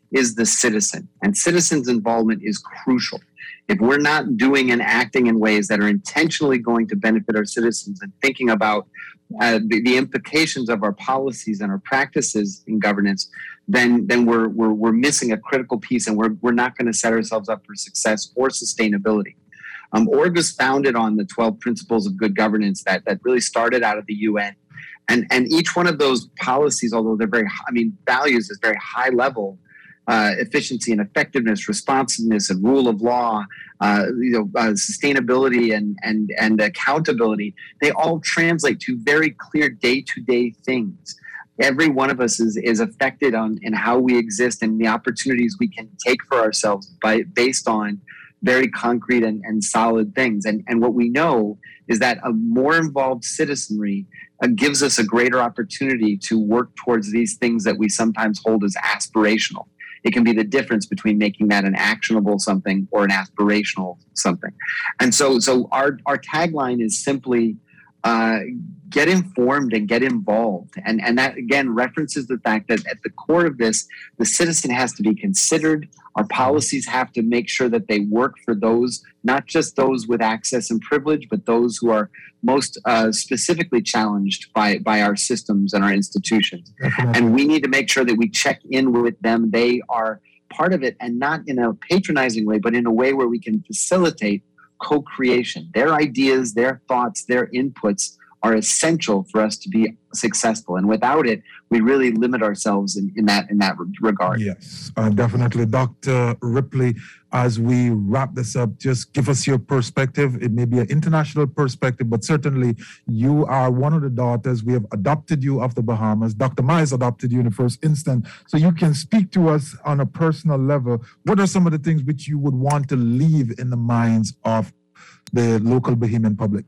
is the citizen. And citizens' involvement is crucial. If we're not doing and acting in ways that are intentionally going to benefit our citizens and thinking about uh, the, the implications of our policies and our practices in governance, then then we're we're, we're missing a critical piece, and we're we're not going to set ourselves up for success or sustainability. Um, Org was founded on the twelve principles of good governance that that really started out of the U N, and and each one of those policies, although they're very, I mean, values is very high level. Uh, efficiency and effectiveness, responsiveness and rule of law, uh, you know, uh, sustainability and and and accountability. They all translate to very clear day-to-day things. Every one of us is is affected on in how we exist and the opportunities we can take for ourselves by based on very concrete and, and solid things. And and what we know is that a more involved citizenry uh, gives us a greater opportunity to work towards these things that we sometimes hold as aspirational. It can be the difference between making that an actionable something or an aspirational something. And so so our, our tagline is simply uh, get informed and get involved. And, and that, again, references the fact that at the core of this, the citizen has to be considered. Our policies have to make sure that they work for those, not just those with access and privilege, but those who are most uh, specifically challenged by, by our systems and our institutions. Definitely. And we need to make sure that we check in with them. They are part of it, and not in a patronizing way, but in a way where we can facilitate co-creation. Their ideas, their thoughts, their inputs are essential for us to be successful. And without it, we really limit ourselves in, in that in that regard. Yes, uh, definitely. Doctor Ripley, as we wrap this up, just give us your perspective. It may be an international perspective, but certainly you are one of the daughters. We have adopted you of the Bahamas. Doctor Mize adopted you in the first instance. So you can speak to us on a personal level. What are some of the things which you would want to leave in the minds of the local Bahamian public?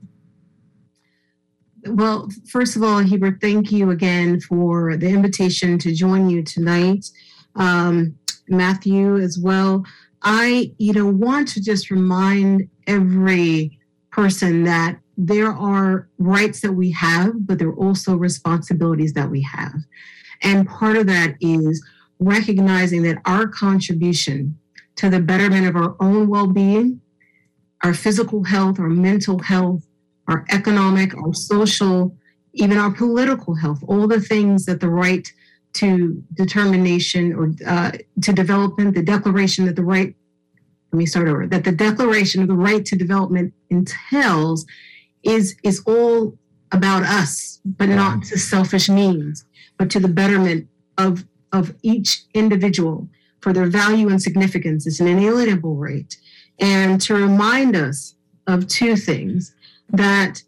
Well, first of all, Hubert, thank you again for the invitation to join you tonight. Um, Matthew as well. I, you know, want to just remind every person that there are rights that we have, but there are also responsibilities that we have. And part of that is recognizing that our contribution to the betterment of our own well-being, our physical health, our mental health, our economic, our social, even our political health, all the things that the right to determination or uh, to development, the declaration that the right, let me start over, that the declaration of the right to development entails is, is all about us, but not to selfish means, but to the betterment of, of each individual for their value and significance. It's an inalienable right. And to remind us of two things. That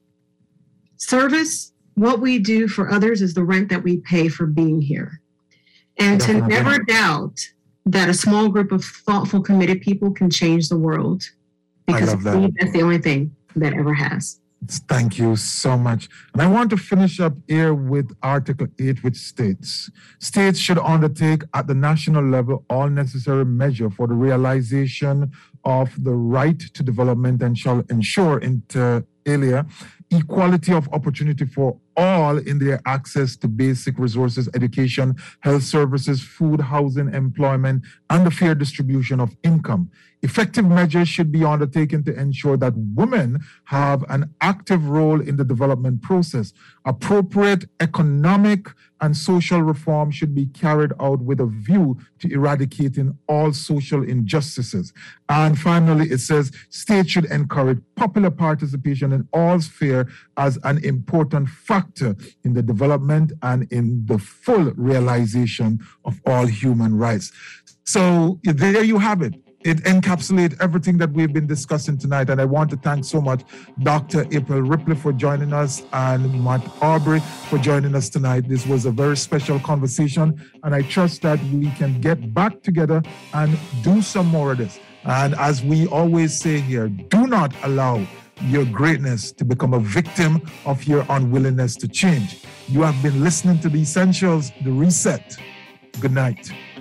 service, what we do for others is the rent that we pay for being here. And to never doubt that a small group of thoughtful, committed people can change the world. Because I believe that's the only thing that ever has. Thank you so much. And I want to finish up here with Article eight, which states, states should undertake at the national level all necessary measure for the realization of the right to development and shall ensure inter alia equality of opportunity for all in their access to basic resources, education, health services, food, housing, employment, and the fair distribution of income. Effective measures should be undertaken to ensure that women have an active role in the development process. Appropriate economic and social reform should be carried out with a view to eradicating all social injustices. And finally, it says states should encourage popular participation in all spheres as an important factor in the development and in the full realization of all human rights. So there you have it. It encapsulates everything that we've been discussing tonight. And I want to thank so much Doctor April Ripley for joining us and Matt Aubrey for joining us tonight. This was a very special conversation. And I trust that we can get back together and do some more of this. And as we always say here, do not allow your greatness to become a victim of your unwillingness to change. You have been listening to The Essentials, The Reset. Good night.